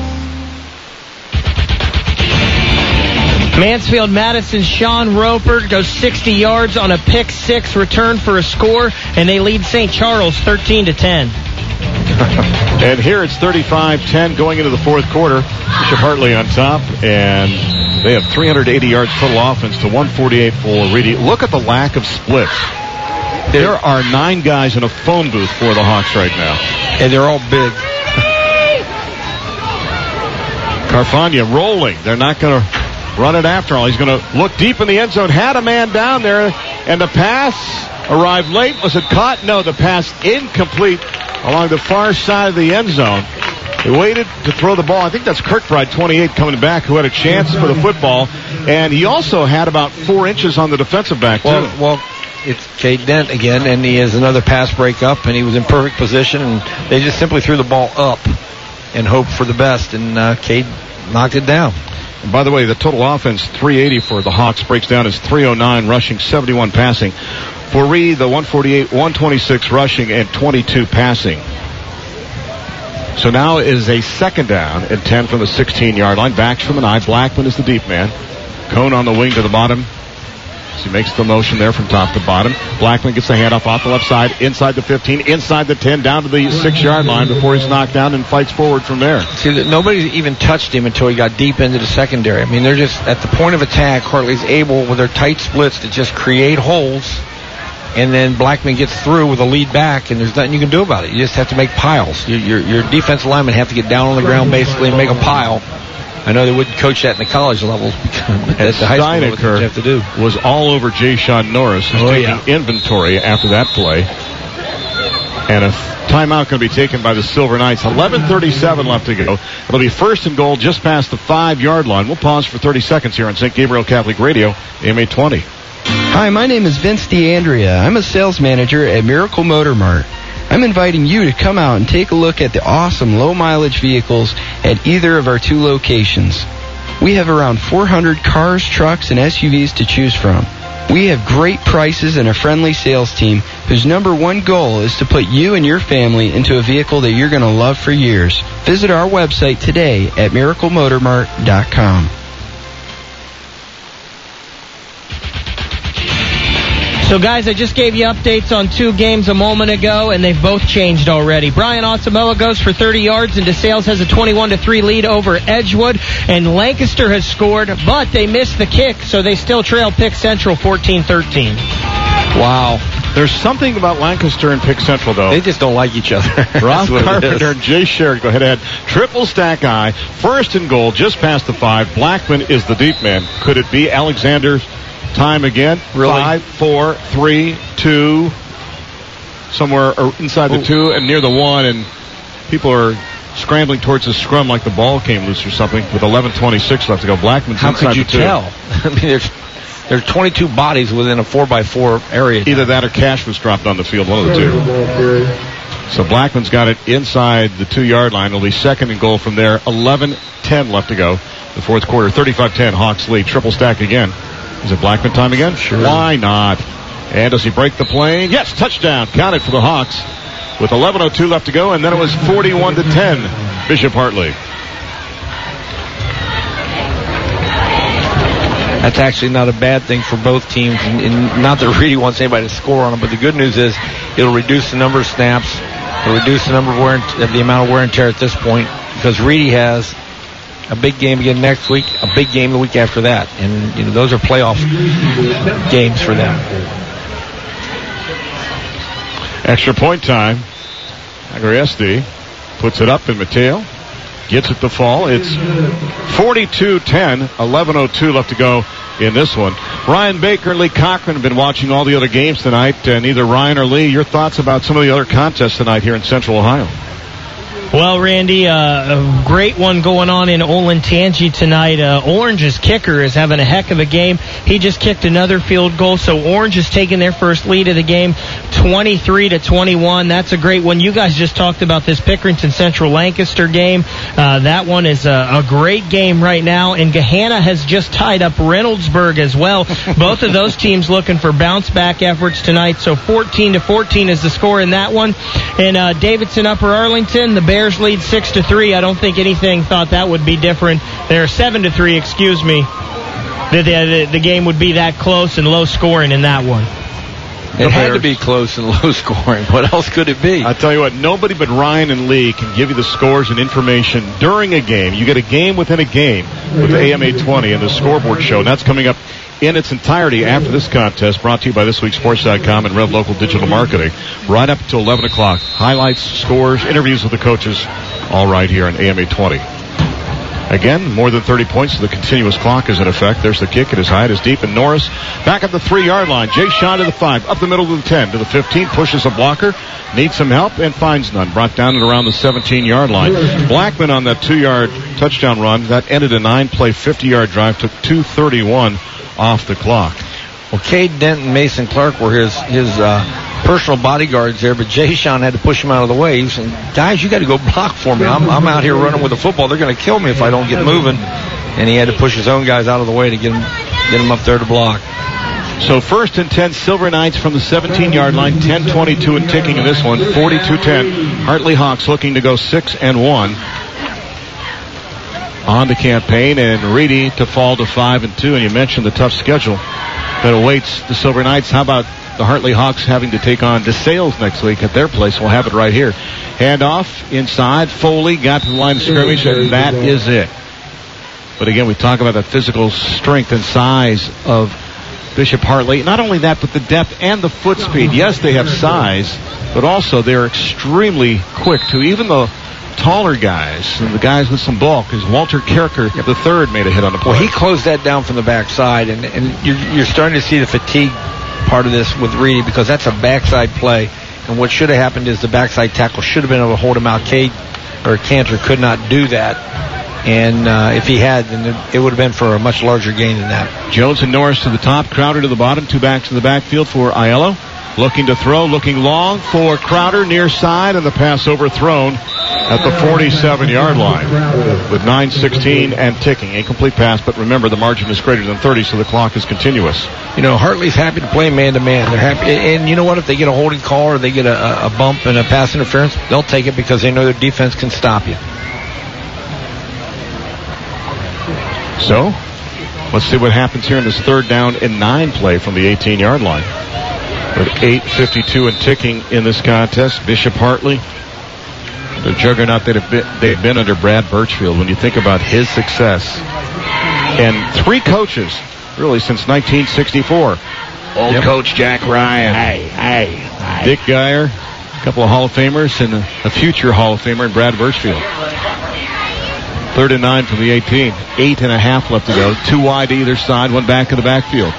Mansfield-Madison's Sean Roper goes 60 yards on a pick-6 return for a score, and they lead St. Charles 13-10. And here it's 35-10 going into the fourth quarter. Bishop Hartley on top, and they have 380 yards total offense to 148 for Reedy. Look at the lack of splits. There are 9 guys in a phone booth for the Hawks right now. And they're all big. Carfagna rolling. They're not going to run it after all. He's going to look deep in the end zone. Had a man down there, and the pass arrived late. Was it caught? No, the pass incomplete along the far side of the end zone. He waited to throw the ball. I think that's Kirkbride, 28, coming back, who had a chance for the football. And he also had about 4 inches on the defensive back, too. Well, it's Cade Dent again, and he has another pass break up, and he was in perfect position, and they just simply threw the ball up and hoped for the best, and Cade knocked it down. And by the way, the total offense, 380 for the Hawks, breaks down as 309 rushing, 71 passing. For Reedy, the 148, 126 rushing, and 22 passing. So now it is a second down and 10 from the 16-yard line. Backs from an eye. Blackman is the deep man. Cone on the wing to the bottom. So he makes the motion there from top to bottom. Blackman gets the handoff off the left side, inside the 15, inside the 10, down to the 6-yard line before he's knocked down and fights forward from there. See, nobody even touched him until he got deep into the secondary. I mean, they're just, at the point of attack, Hartley's able, with their tight splits, to just create holes, and then Blackman gets through with a lead back, and there's nothing you can do about it. You just have to make piles. Your defensive linemen have to get down on the ground, basically, and make a pile. I know they wouldn't coach that in the college levels, but at the high school level, what you have to do. Was all over Jay Sean Norris, who's taking inventory after that play. And a timeout going to be taken by the Silver Knights. 11:37 left to go. It'll be first and goal just past the 5-yard line. We'll pause for 30 seconds here on St. Gabriel Catholic Radio, AM820. Hi, my name is Vince DeAndrea. I'm a sales manager at Miracle Motor Mart. I'm inviting you to come out and take a look at the awesome low-mileage vehicles at either of our 2 locations. We have around 400 cars, trucks, and SUVs to choose from. We have great prices and a friendly sales team whose number one goal is to put you and your family into a vehicle that you're going to love for years. Visit our website today at miraclemotormart.com. So, guys, I just gave you updates on 2 games a moment ago, and they've both changed already. Brian Asamoah goes for 30 yards, and DeSales has a 21-3 lead over Edgewood. And Lancaster has scored, but they missed the kick, so they still trail Pick Central 14-13. Wow. There's something about Lancaster and Pick Central, though. They just don't like each other. Ross Carpenter and Jay Sherrick go head-to-head. Triple stack eye. First and goal, just past the 5. Blackman is the deep man. Could it be Alexander's time again? Really? 5, 4, 3, 2. Somewhere inside the 2 and near the 1, and people are scrambling towards the scrum like the ball came loose or something with 11:26 left to go. Blackman's How inside could you the 2. tell? I mean, there's 22 bodies within a 4x4 area. Either that or Cash was dropped on the field, one of the 2. So Blackman's got it inside the 2-yard line. It'll be second and goal from there. 11:10 left to go. The fourth quarter, 35-10, Hawks lead. Triple stack again. Is it Blackman time again? Sure. Why not? And does he break the plane? Yes, touchdown. Counted for the Hawks with 11:02 left to go, and then it was 41-10, Bishop Hartley. That's actually not a bad thing for both teams, and not that Reedy wants anybody to score on them, but the good news is it'll reduce the number of snaps, it'll reduce the number of the amount of wear and tear at this point, because Reedy has a big game again next week, a big game the week after that, and those are playoff games for them. Extra point time. Agresti puts it up, and Mateo gets it to fall. It's 42-10, 11:02 left to go in this one. Ryan Baker and Lee Cochran have been watching all the other games tonight, and either Ryan or Lee, your thoughts about some of the other contests tonight here in Central Ohio? Well, Randy, a great one going on in Olentangy tonight. Orange's kicker is having a heck of a game. He just kicked another field goal, so Orange is taking their first lead of the game, 23-21. That's a great one. You guys just talked about this Pickerington Central Lancaster game. That one is a great game right now, and Gahanna has just tied up Reynoldsburg as well. Both of those teams looking for bounce-back efforts tonight, so 14-14 is the score in that one. And Davidson Upper Arlington, the Bears lead 6-3. I don't think anything thought that would be different. They're 7-3, excuse me. The game would be that close and low scoring in that one. It had to be close and low scoring. What else could it be? I tell you what, nobody but Ryan and Lee can give you the scores and information during a game. You get a game within a game with AM820 and the scoreboard show, and that's coming up in its entirety after this contest, brought to you by ThisWeekSports.com and Rev Local Digital Marketing, right up until 11 o'clock. Highlights, scores, interviews with the coaches, all right here on AM820. Again, more than 30 points, so the continuous clock is in effect. There's the kick. It is high, it is deep, and Norris back at the 3-yard line. Jay Shaw to the 5, up the middle to the 10, to the 15, pushes a blocker, needs some help, and finds none. Brought down at around the 17-yard line. Blackman on that 2-yard touchdown run. That ended a 9-play, 50-yard drive, took 2:31 off the clock. Well, Cade Dent and Mason Clark were his personal bodyguards there, but Jay Sean had to push him out of the way. He was saying, guys, you got to go block for me. I'm out here running with the football. They're going to kill me if I don't get moving. And he had to push his own guys out of the way to get him up there to block. So 1st and 10, Silver Knights from the 17-yard line, 10:22 and ticking in this one, 42-10. Hartley Hawks looking to go 6-1 on the campaign, and Reedy to fall to 5-2. And you mentioned the tough schedule that awaits the Silver Knights. How about the Hartley Hawks having to take on DeSales next week at their place? We'll have it right here. Handoff inside. Foley got to the line of scrimmage, and that is it. But again, we talk about the physical strength and size of Bishop Hartley. Not only that, but the depth and the foot speed. Yes, they have size, but also they're extremely quick too. Even the taller guys and the guys with some bulk, as Walter Kerker the third made a hit on the play. Well, he closed that down from the backside, and you're starting to see the fatigue part of this with Reedy, because that's a backside play. And what should have happened is the backside tackle should have been able to hold him out. Cantor could not do that. And if he had, then it would have been for a much larger gain than that. Jones and Norris to the top, Crowder to the bottom, 2 backs in the backfield for Aiello. Looking to throw, looking long for Crowder, near side, and the pass overthrown at the 47-yard line with 9:16 and ticking. Incomplete pass, but remember the margin is greater than 30, so the clock is continuous. You know, Hartley's happy to play man-to-man. They're happy. And you know what? If they get a holding call or they get a bump and a pass interference, they'll take it because they know their defense can stop you. So, let's see what happens here in this 3rd down and 9 play from the 18-yard line. With 8:52 and ticking in this contest, Bishop Hartley, the juggernaut they've been under Brad Birchfield. When you think about his success, and 3 coaches really since 1964. Old coach Jack Ryan, Dick Geyer, a couple of Hall of Famers, and a future Hall of Famer in Brad Birchfield. 3rd and 9 from the 18. 8.5 left to go. 2 wide to either side, 1 back in the backfield.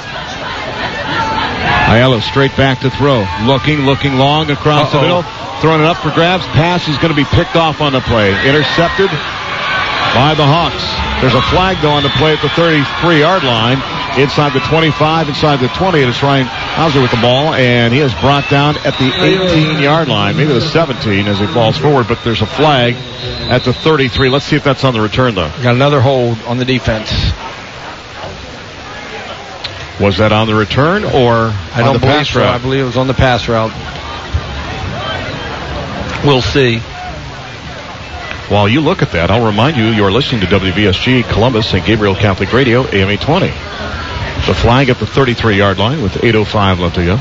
Aiello straight back to throw. Looking long across the middle. Throwing it up for grabs. Pass is going to be picked off on the play. Intercepted by the Hawks. There's a flag, though, on the play at the 33-yard line. Inside the 25, inside the 20. It is Ryan Hauser with the ball, and he is brought down at the 18-yard line. Maybe the 17 as he falls forward, but there's a flag at the 33. Let's see if that's on the return, though. Got another hold on the defense. Was that on the return or I don't believe so. I believe it was on the pass route. We'll see. While you look at that, I'll remind you, you're listening to WVSG Columbus and Gabriel Catholic Radio, AM 820. The flag at the 33-yard line with 8:05 left to go.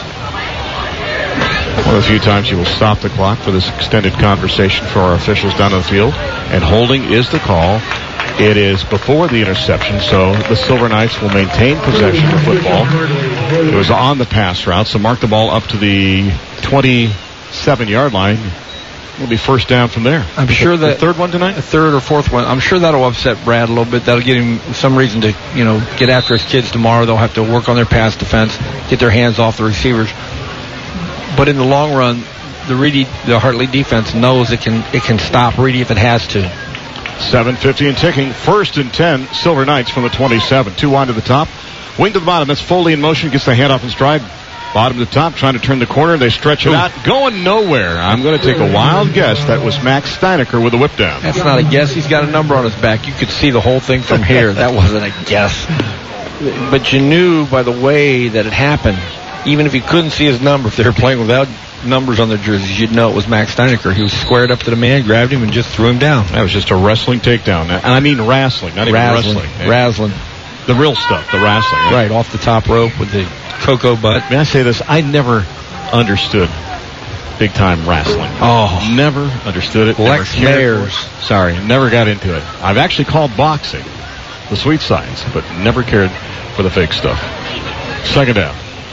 One of the few times you will stop the clock for this extended conversation for our officials down on the field. And holding is the call. It is before the interception, so the Silver Knights will maintain possession of the football. It was on the pass route, so mark the ball up to the 27-yard line. It'll be 1st down from there. I'm sure that the 3rd one tonight? The 3rd or 4th one. I'm sure that'll upset Brad a little bit. That'll give him some reason to, get after his kids tomorrow. They'll have to work on their pass defense, get their hands off the receivers. But in the long run, the Hartley defense knows it can stop Reedy if it has to. 7:50 and ticking. 1st and 10, Silver Knights from the 27. 2 wide to the top. Wing to the bottom. That's Foley in motion. Gets the handoff in stride. Bottom to the top, trying to turn the corner. They stretch it out. Going nowhere. I'm going to take a wild guess. That was Max Steinecker with a whip down. That's not a guess. He's got a number on his back. You could see the whole thing from here. That wasn't a guess. But you knew by the way that it happened, even if you couldn't see his number, if they were playing without numbers on their jerseys, you'd know it was Max Steinecker. He was squared up to the man, grabbed him, and just threw him down. That was just a wrestling takedown. And I mean wrestling, not even wrestling. Razzling. The real stuff, the wrestling. Right, off the top rope with the cocoa butt. May I say this? I never understood big-time wrestling. Oh. Never understood it. Lex Mayers. Sorry, never got into it. I've actually called boxing the sweet science, but never cared for the fake stuff. 2nd down.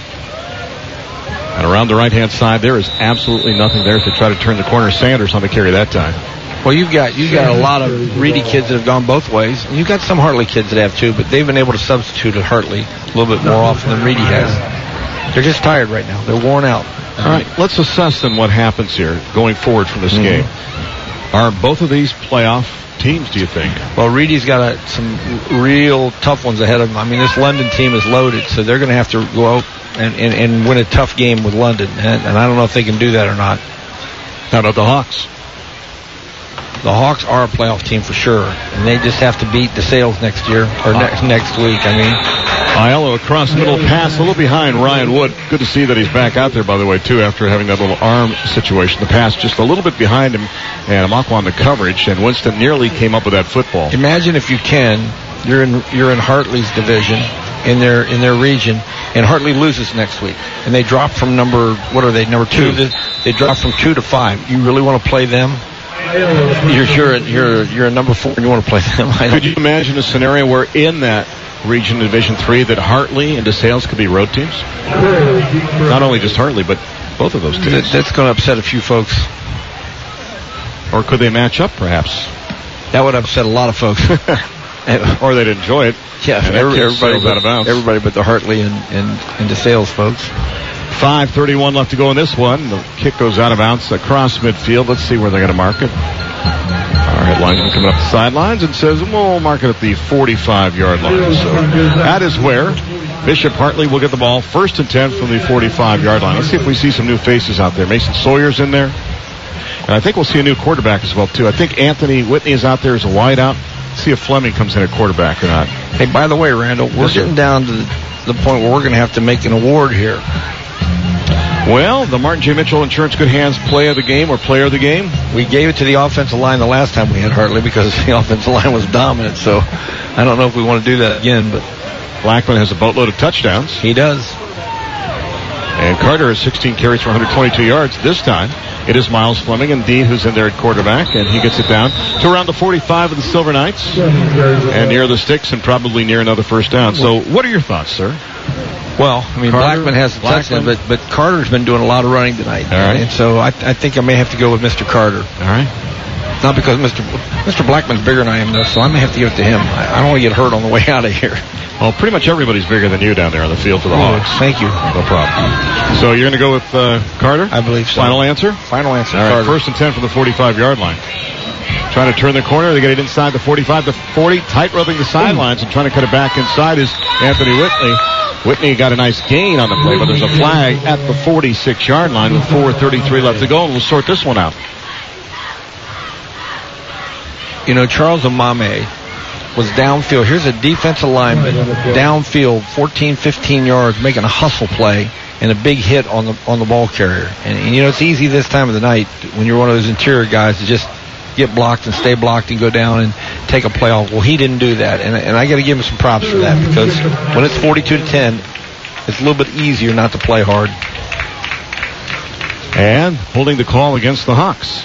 And around the right-hand side, there is absolutely nothing there to try to turn the corner. Sanders on the carry that time. Well, you've got a lot of Reedy kids that have gone both ways. And you've got some Hartley kids that have too, but they've been able to substitute at Hartley a little bit more often than Reedy has. They're just tired right now. They're worn out. All right, let's assess then what happens here going forward from this game. Are both of these playoff teams, do you think? Well, Reedy's got some real tough ones ahead of them. I mean, this London team is loaded, so they're going to have to go out and win a tough game with London. And I don't know if they can do that or not. How about the Hawks? The Hawks are a playoff team for sure, and they just have to beat DeSales next year, or next week, I mean. Aiello across the middle pass, a little behind Ryan Wood. Good to see that he's back out there, by the way, too, after having that little arm situation. The pass just a little bit behind him, and Amakwa on the coverage, and Winston nearly came up with that football. Imagine if you can, you're in Hartley's division, in their region, and Hartley loses next week, and they drop from number 2? They drop from 2 to 5. You really want to play them? You're a number 4 and you want to play them. Could you imagine a scenario where in that region Division 3 that Hartley and DeSales could be road teams? Not only just Hartley, but both of those teams. That's going to upset a few folks. Or could they match up, perhaps? That would upset a lot of folks. Or they'd enjoy it. Yeah, everybody but the Hartley and DeSales folks. 5:31 left to go in this one. The kick goes out of bounds across midfield. Let's see where they're going to mark it. Our head linesman coming up the sidelines and says, we'll mark it at the 45-yard line. So that is where Bishop Hartley will get the ball 1st and 10 from the 45-yard line. Let's see if we see some new faces out there. Mason Sawyer's in there. And I think we'll see a new quarterback as well, too. I think Anthony Whitney is out there as a wideout. See if Fleming comes in at quarterback or not. Hey, by the way, Randall, we're getting down to the point where we're going to have to make an award here. Well, the Martin J. Mitchell Insurance Good Hands play of the game or player of the game. We gave it to the offensive line the last time we had Hartley because the offensive line was dominant. So I don't know if we want to do that again. But Blackman has a boatload of touchdowns. He does. And Carter has 16 carries for 122 yards. This time, it is Miles Fleming and Dean who's in there at quarterback, and he gets it down to around the 45 of the Silver Knights and near the sticks and probably near another first down. So what are your thoughts, sir? Well, I mean, Blackman has a touchdown, but Carter's been doing a lot of running tonight. All right. And so I think I may have to go with Mr. Carter. All right. Not because Mr. Blackman's bigger than I am, though, so I may have to give it to him. I don't want to get hurt on the way out of here. Well, pretty much everybody's bigger than you down there on the field for the Hawks. Thank you. No problem. So you're going to go with Carter? I believe so. Final answer? Final answer. All right, Carter. 1st and 10 from the 45-yard line. Trying to turn the corner. They get it inside the 45 to 40. Tight roping the sidelines and trying to cut it back inside is Anthony Whitney. Whitney got a nice gain on the play, but there's a flag at the 46-yard line with 4:33 left to go, and we'll sort this one out. You know, Charles Amame was downfield. Here's a defensive lineman downfield, 14, 15 yards, making a hustle play and a big hit on the ball carrier. And you know, it's easy this time of the night when you're one of those interior guys to just get blocked and stay blocked and go down and take a play off. Well, he didn't do that, and I got to give him some props for that because when it's 42-10, it's a little bit easier not to play hard. And holding the call against the Hawks.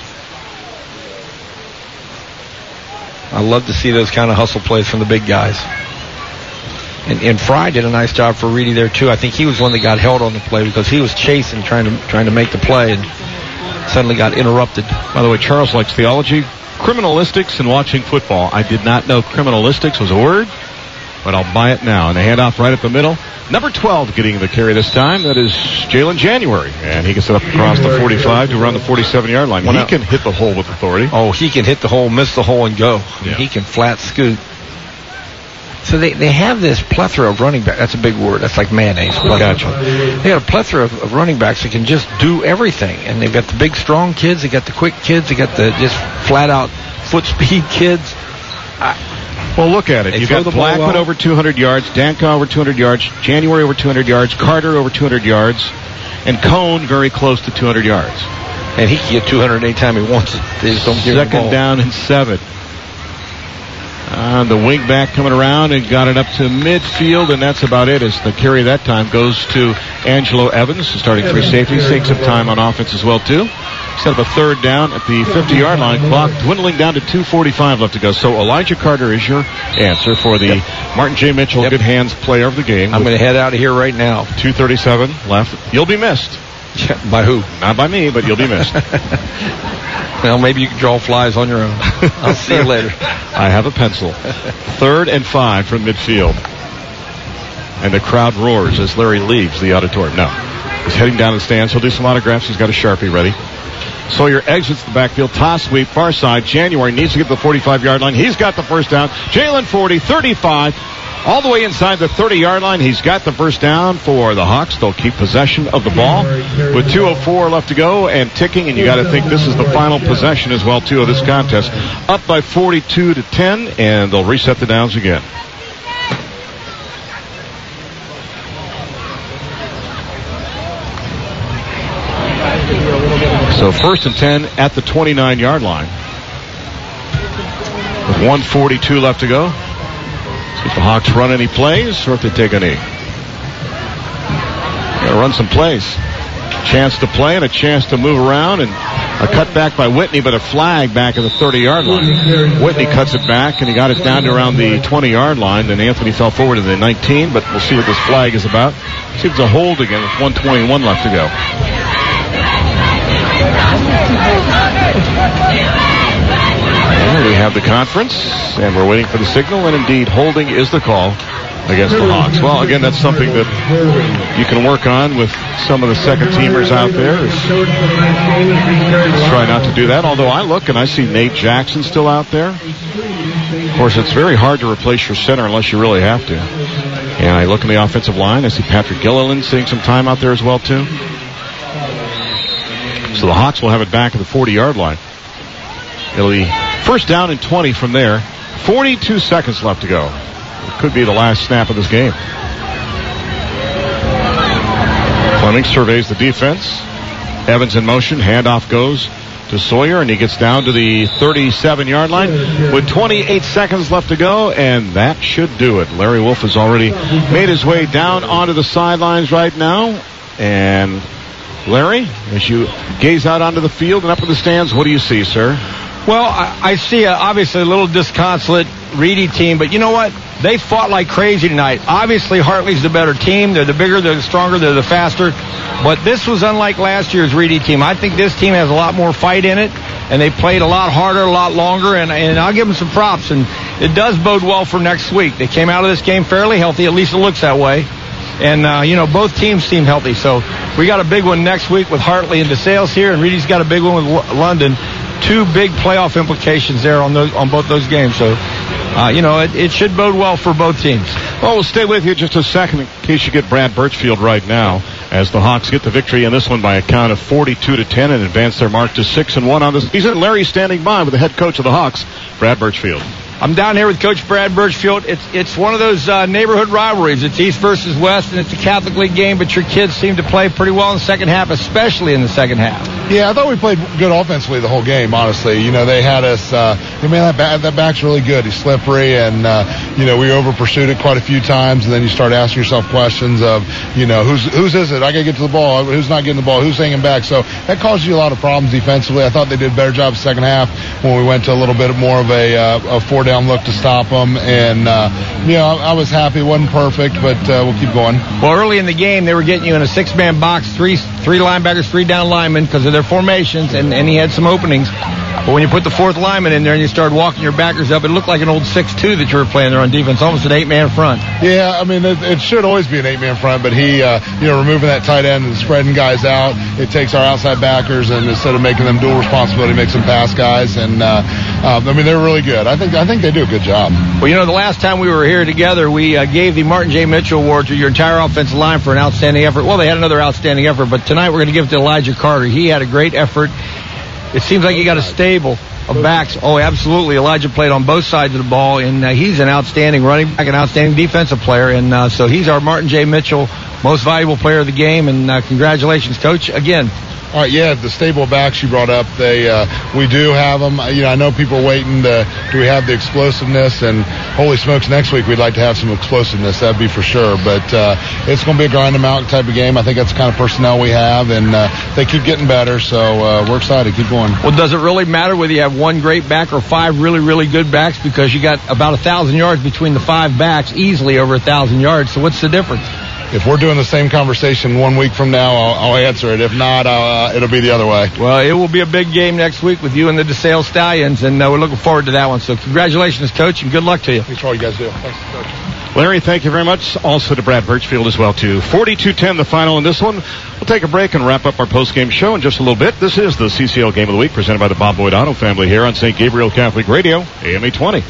I love to see those kind of hustle plays from the big guys. And Fry did a nice job for Reedy there too. I think he was the one that got held on the play because he was chasing, trying to make the play, and suddenly got interrupted. By the way, Charles likes theology, criminalistics, and watching football. I did not know criminalistics was a word, but I'll buy it now. And a handoff right at the middle. Number 12 getting the carry this time. That is Jalen January. And he gets it up across the 45 to around the 47-yard line. He can hit the hole with authority. Oh, he can hit the hole, miss the hole, and go. Yeah. He can flat scoot. So they have this plethora of running backs. That's a big word. That's like mayonnaise. Gotcha. They got a plethora of running backs that can just do everything. And they've got the big, strong kids. They got the quick kids. They got the just flat-out foot speed kids. Well, look at it. You've got Blackman over 200 yards, Danka over 200 yards, January over 200 yards, Carter over 200 yards, and Cone very close to 200 yards. And he can get 200 anytime he wants it. They just don't give him the ball. Second down and 7. The wing back coming around and got it up to midfield, and that's about it as the carry that time goes to Angelo Evans, starting free safety. Takes some time on offense as well, too. Set up a third down at the 50-yard line. Clock dwindling down to 2:45 left to go. So Elijah Carter is your answer for the Martin J. Mitchell Good Hands player of the game. I'm going to head out of here right now. 2:37 left. You'll be missed. Yeah, by who? Not by me, but you'll be missed. Well, maybe you can draw flies on your own. I'll see you later. I have a pencil. 3rd and 5 from midfield. And the crowd roars as Larry leaves the auditorium. No. He's heading down the stands. He'll do some autographs. He's got a Sharpie ready. Sawyer exits the backfield. Toss sweep, far side. January needs to get to the 45-yard line. He's got the first down. Jalen 40, 35. All the way inside the 30-yard line. He's got the first down for the Hawks. They'll keep possession of the ball with 2:04 left to go and ticking. And you got to think this is the final possession as well, too, of this contest. Up by 42-10, and they'll reset the downs again. So 1st and 10 at the 29-yard line. With 1:42 left to go. See if the Hawks run any plays or if they take a knee. Got to run some plays. Chance to play and a chance to move around, and a cutback by Whitney, but a flag back at the 30-yard line. Whitney cuts it back, and he got it down to around the 20-yard line. Then Anthony fell forward to the 19, but we'll see what this flag is about. See if it's a hold again with 1:21 left to go. And we have the conference, and we're waiting for the signal, and indeed holding is the call against the Hawks. Well, again, that's something that you can work on with some of the second-teamers out there. Let's try not to do that, although I look and I see Nate Jackson still out there. Of course, it's very hard to replace your center unless you really have to. And I look in the offensive line. I see Patrick Gilliland seeing some time out there as well, too. So the Hawks will have it back at the 40-yard line. It'll be first down and 20 from there. 42 seconds left to go. It could be the last snap of this game. Fleming surveys the defense. Evans in motion. Handoff goes to Sawyer, and he gets down to the 37-yard line with 28 seconds left to go, and that should do it. Larry Wolf has already made his way down onto the sidelines right now. And Larry, as you gaze out onto the field and up in the stands, what do you see, sir? Well, I see obviously a little disconsolate Reedy team, but you know what? They fought like crazy tonight. Obviously, Hartley's the better team. They're the bigger, they're the stronger, they're the faster. But this was unlike last year's Reedy team. I think this team has a lot more fight in it, and they played a lot harder, a lot longer, and I'll give them some props. And it does bode well for next week. They came out of this game fairly healthy. At least it looks that way. And, both teams seem healthy. So we got a big one next week with Hartley and DeSales here, and Reedy's got a big one with London. Two big playoff implications there on both those games. So, it should bode well for both teams. Well, we'll stay with you just a second in case you get Brad Birchfield right now as the Hawks get the victory in this one by a count of 42-10 and advance their mark to 6-1 on the season. Larry's standing by with the head coach of the Hawks, Brad Birchfield. I'm down here with Coach Brad Birchfield. It's one of those neighborhood rivalries. It's East versus West, and it's a Catholic League game, but your kids seem to play pretty well in the second half, especially in the second half. Yeah, I thought we played good offensively the whole game, honestly. They had us, that back's really good. He's slippery, and, we over-pursued it quite a few times, and then you start asking yourself questions of, whose is it? I got to get to the ball. Who's not getting the ball? Who's hanging back? So that caused you a lot of problems defensively. I thought they did a better job second half when we went to a little bit more of a four-down look to stop them, and I was happy. It wasn't perfect, but we'll keep going. Well, early in the game, they were getting you in a six-man box, three linebackers, three down linemen because of their formations, and he had some openings. But when you put the fourth lineman in there and you started walking your backers up, it looked like an old 6-2 that you were playing there on defense, almost an 8-man front. Yeah, it should always be an 8-man front, but he, removing that tight end and spreading guys out, it takes our outside backers, and instead of making them dual responsibility, makes them pass guys, and they're really good. I think they do a good job. Well, the last time we were here together, we gave the Martin J. Mitchell Award to your entire offensive line for an outstanding effort. Well, they had another outstanding effort, but tonight we're going to give it to Elijah Carter. He had a great effort. It seems like you got a stable of backs. Oh, absolutely. Elijah played on both sides of the ball, and he's an outstanding running back, an outstanding defensive player, and so he's our Martin J. Mitchell most valuable player of the game, and congratulations, Coach, again. All right, yeah, the stable backs you brought up, we do have them. I know people are waiting do we have the explosiveness? And holy smokes, next week we'd like to have some explosiveness. That'd be for sure. But it's going to be a grind them out type of game. I think that's the kind of personnel we have, and they keep getting better. So we're excited. Keep going. Well, does it really matter whether you have one great back or five really, really good backs? Because you got about 1,000 yards between the five backs, easily over 1,000 yards. So what's the difference? If we're doing the same conversation 1 week from now, I'll answer it. If not, it'll be the other way. Well, it will be a big game next week with you and the DeSales Stallions, and we're looking forward to that one. So congratulations, Coach, and good luck to you. Thanks for all you guys do. Thanks, Coach. Larry, thank you very much. Also to Brad Birchfield as well, too. 42-10 the final in this one. We'll take a break and wrap up our post-game show in just a little bit. This is the CCL Game of the Week presented by the Bob Boyd Auto family here on St. Gabriel Catholic Radio, AM 820.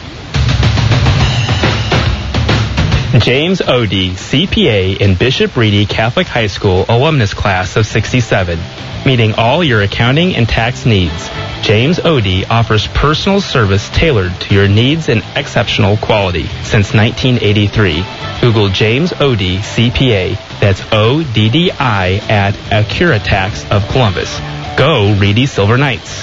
James Odie, CPA in Bishop Reedy Catholic High School alumnus class of 67. Meeting all your accounting and tax needs. James Odie offers personal service tailored to your needs and exceptional quality since 1983. Google James Odie, CPA. That's O-D-D-I at Accuratax of Columbus. Go Reedy Silver Knights.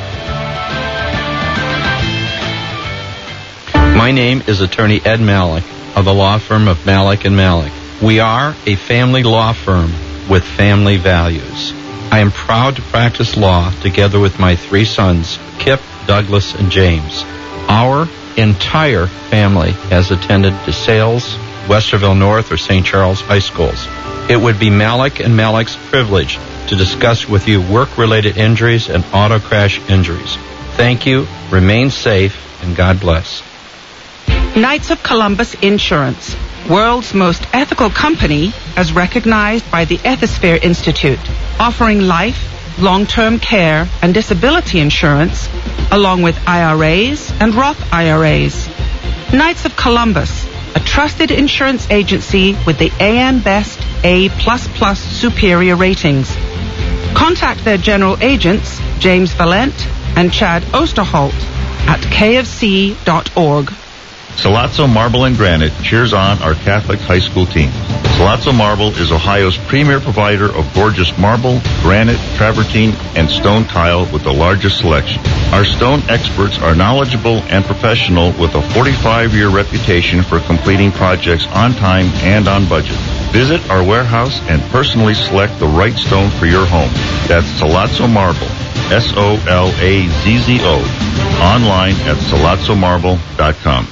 My name is Attorney Ed Malik of the law firm of Malik & Malik. We are a family law firm with family values. I am proud to practice law together with my three sons, Kip, Douglas, and James. Our entire family has attended DeSales, Westerville North, or St. Charles high schools. It would be Malik & Malik's privilege to discuss with you work-related injuries and auto crash injuries. Thank you, remain safe, and God bless. Knights of Columbus Insurance. world's most ethical company as recognized by the Ethisphere Institute, offering life, long-term care, and disability insurance, along with IRAs and Roth IRAs. Knights of Columbus, a trusted insurance agency with the AM Best A++ superior ratings. Contact their general agents, James Valent and Chad Osterholt, at kfc.org. Salazzo Marble and Granite cheers on our Catholic high school team. Salazzo Marble is Ohio's premier provider of gorgeous marble, granite, travertine, and stone tile with the largest selection. Our stone experts are knowledgeable and professional with a 45-year reputation for completing projects on time and on budget. Visit our warehouse and personally select the right stone for your home. That's Salazzo Marble, Solazzo, online at salazzomarble.com.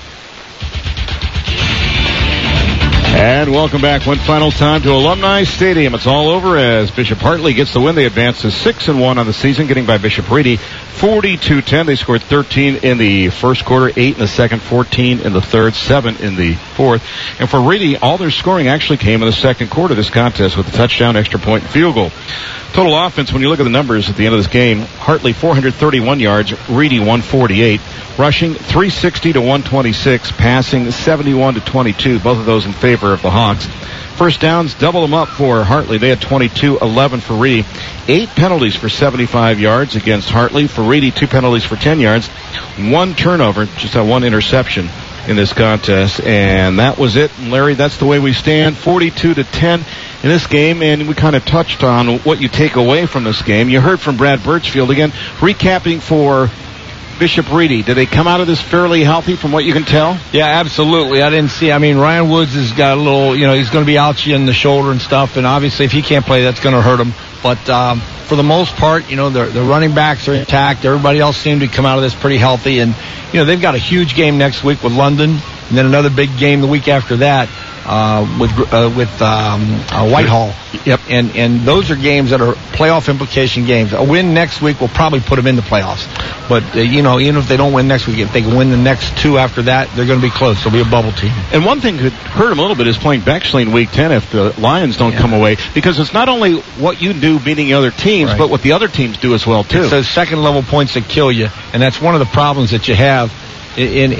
And welcome back one final time to Alumni Stadium. It's all over as Bishop Hartley gets the win. They advance to 6-1 on the season, getting by Bishop Reedy 42-10. They scored 13 in the first quarter, 8 in the second, 14 in the third, 7 in the fourth. And for Reedy, all their scoring actually came in the second quarter of this contest with a touchdown, extra point, and field goal. Total offense, when you look at the numbers at the end of this game, Hartley 431 yards, Reedy 148. Rushing 360 to 126, passing 71 to 22, both of those in favor of the Hawks. First downs, double them up for Hartley. They had 22, 11 for Reedy. 8 penalties for 75 yards against Hartley. For Reedy, 2 penalties for 10 yards. 1 turnover, just a 1 interception in this contest. And that was it. And Larry, that's the way we stand, 42-10 in this game. And we kind of touched on what you take away from this game. You heard from Brad Birchfield again, recapping for Bishop Reedy. Did they come out of this fairly healthy from what you can tell? Yeah, absolutely. Ryan Woods has got a little, he's going to be ouchy in the shoulder and stuff, and obviously if he can't play, that's going to hurt him. But for the most part, the running backs are intact. Everybody else seemed to come out of this pretty healthy, and, they've got a huge game next week with London, and then another big game the week after that with Whitehall. Yep. And those are games that are playoff implication games. A win next week will probably put them in the playoffs. But, even if they don't win next week, if they can win the next 2 after that, they're going to be close. They'll be a bubble team. And one thing could hurt them a little bit is playing Bexley in Week 10 if the Lions don't come away. Because it's not only what you do beating the other teams, but what the other teams do as well, too. It's those second-level points that kill you. And that's one of the problems that you have in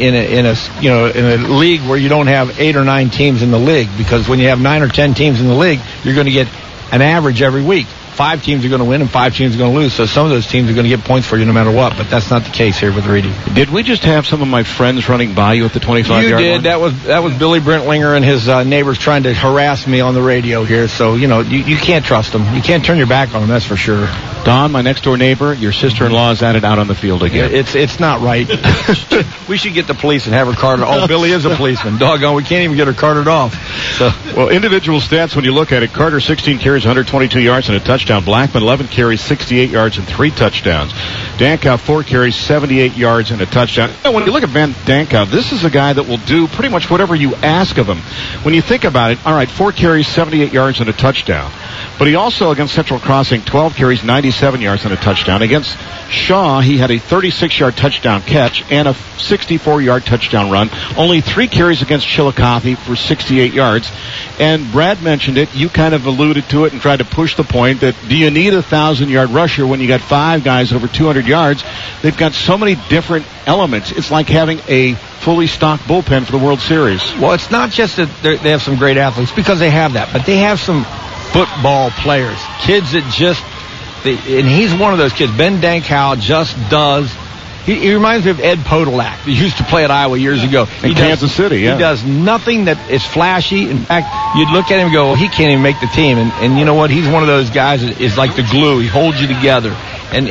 a league where you don't have 8 or 9 teams in the league, because when you have 9 or 10 teams in the league, you're going to get an average every week. 5 teams are going to win and 5 teams are going to lose. So some of those teams are going to get points for you no matter what. But that's not the case here with Reedy. Did we just have some of my friends running by you at the 25-yard line? You did. That was Billy Brentlinger and his neighbors trying to harass me on the radio here. So, you can't trust them. You can't turn your back on them, that's for sure. Don, my next-door neighbor, your sister-in-law is at it out on the field again. It's not right. We should get the police and have her carted off. Oh, Billy is a policeman. Doggone, we can't even get her carted off. So. Well, individual stats, when you look at it, Carter, 16 carries, 122 yards, and a touchdown. Blackman, 11 carries, 68 yards, and 3 touchdowns. Dankow, 4 carries, 78 yards, and a touchdown. When you look at Van Dankow, this is a guy that will do pretty much whatever you ask of him. When you think about it, all right, 4 carries, 78 yards, and a touchdown. But he also, against Central Crossing, 12 carries, 97 yards, and a touchdown. Against Shaw, he had a 36-yard touchdown catch and a 64-yard touchdown run. Only 3 carries against Chillicothe for 68 yards. And Brad mentioned it. You kind of alluded to it and tried to push the point that do you need a 1,000-yard rusher when you got 5 guys over 200 yards? They've got so many different elements. It's like having a fully stocked bullpen for the World Series. Well, it's not just that they have some great athletes, because they have that, but they have some football players, kids that and he's one of those kids. Ben Dankow just does. He reminds me of Ed Podolak, who used to play at Iowa years ago. In Kansas City, yeah. He does nothing that is flashy. In fact, you'd look at him and go, well, he can't even make the team. And you know what? He's one of those guys that is like the glue. He holds you together. And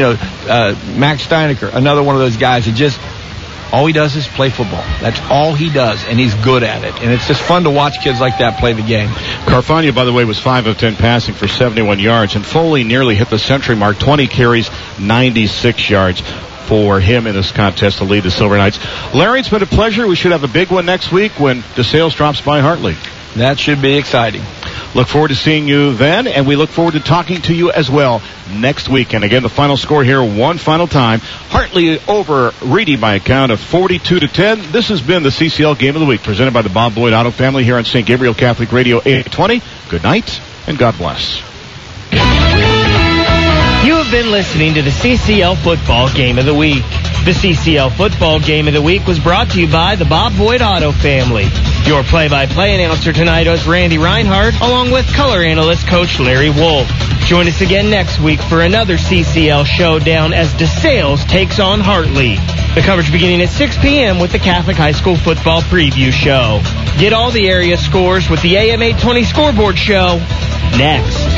Max Steinecker, another one of those guys that just, all he does is play football. That's all he does, and he's good at it. And it's just fun to watch kids like that play the game. Carfagna, by the way, was 5 of 10 passing for 71 yards, and Foley nearly hit the century mark, 20 carries, 96 yards for him in this contest to lead the Silver Knights. Larry, it's been a pleasure. We should have a big one next week when DeSales drops by Hartley. That should be exciting. Look forward to seeing you then, and we look forward to talking to you as well next week. And again, the final score here, one final time. Hartley over Reedy by a count of 42-10. This has been the CCL Game of the Week, presented by the Bob Boyd Auto family here on St. Gabriel Catholic Radio 820. Good night, and God bless. You have been listening to the CCL Football Game of the Week. The CCL Football Game of the Week was brought to you by the Bob Boyd Auto family. Your play-by-play announcer tonight was Randy Reinhardt, along with color analyst Coach Larry Wolf. Join us again next week for another CCL showdown as DeSales takes on Hartley. The coverage beginning at 6 p.m. with the Catholic High School Football Preview Show. Get all the area scores with the AM 820 Scoreboard Show next.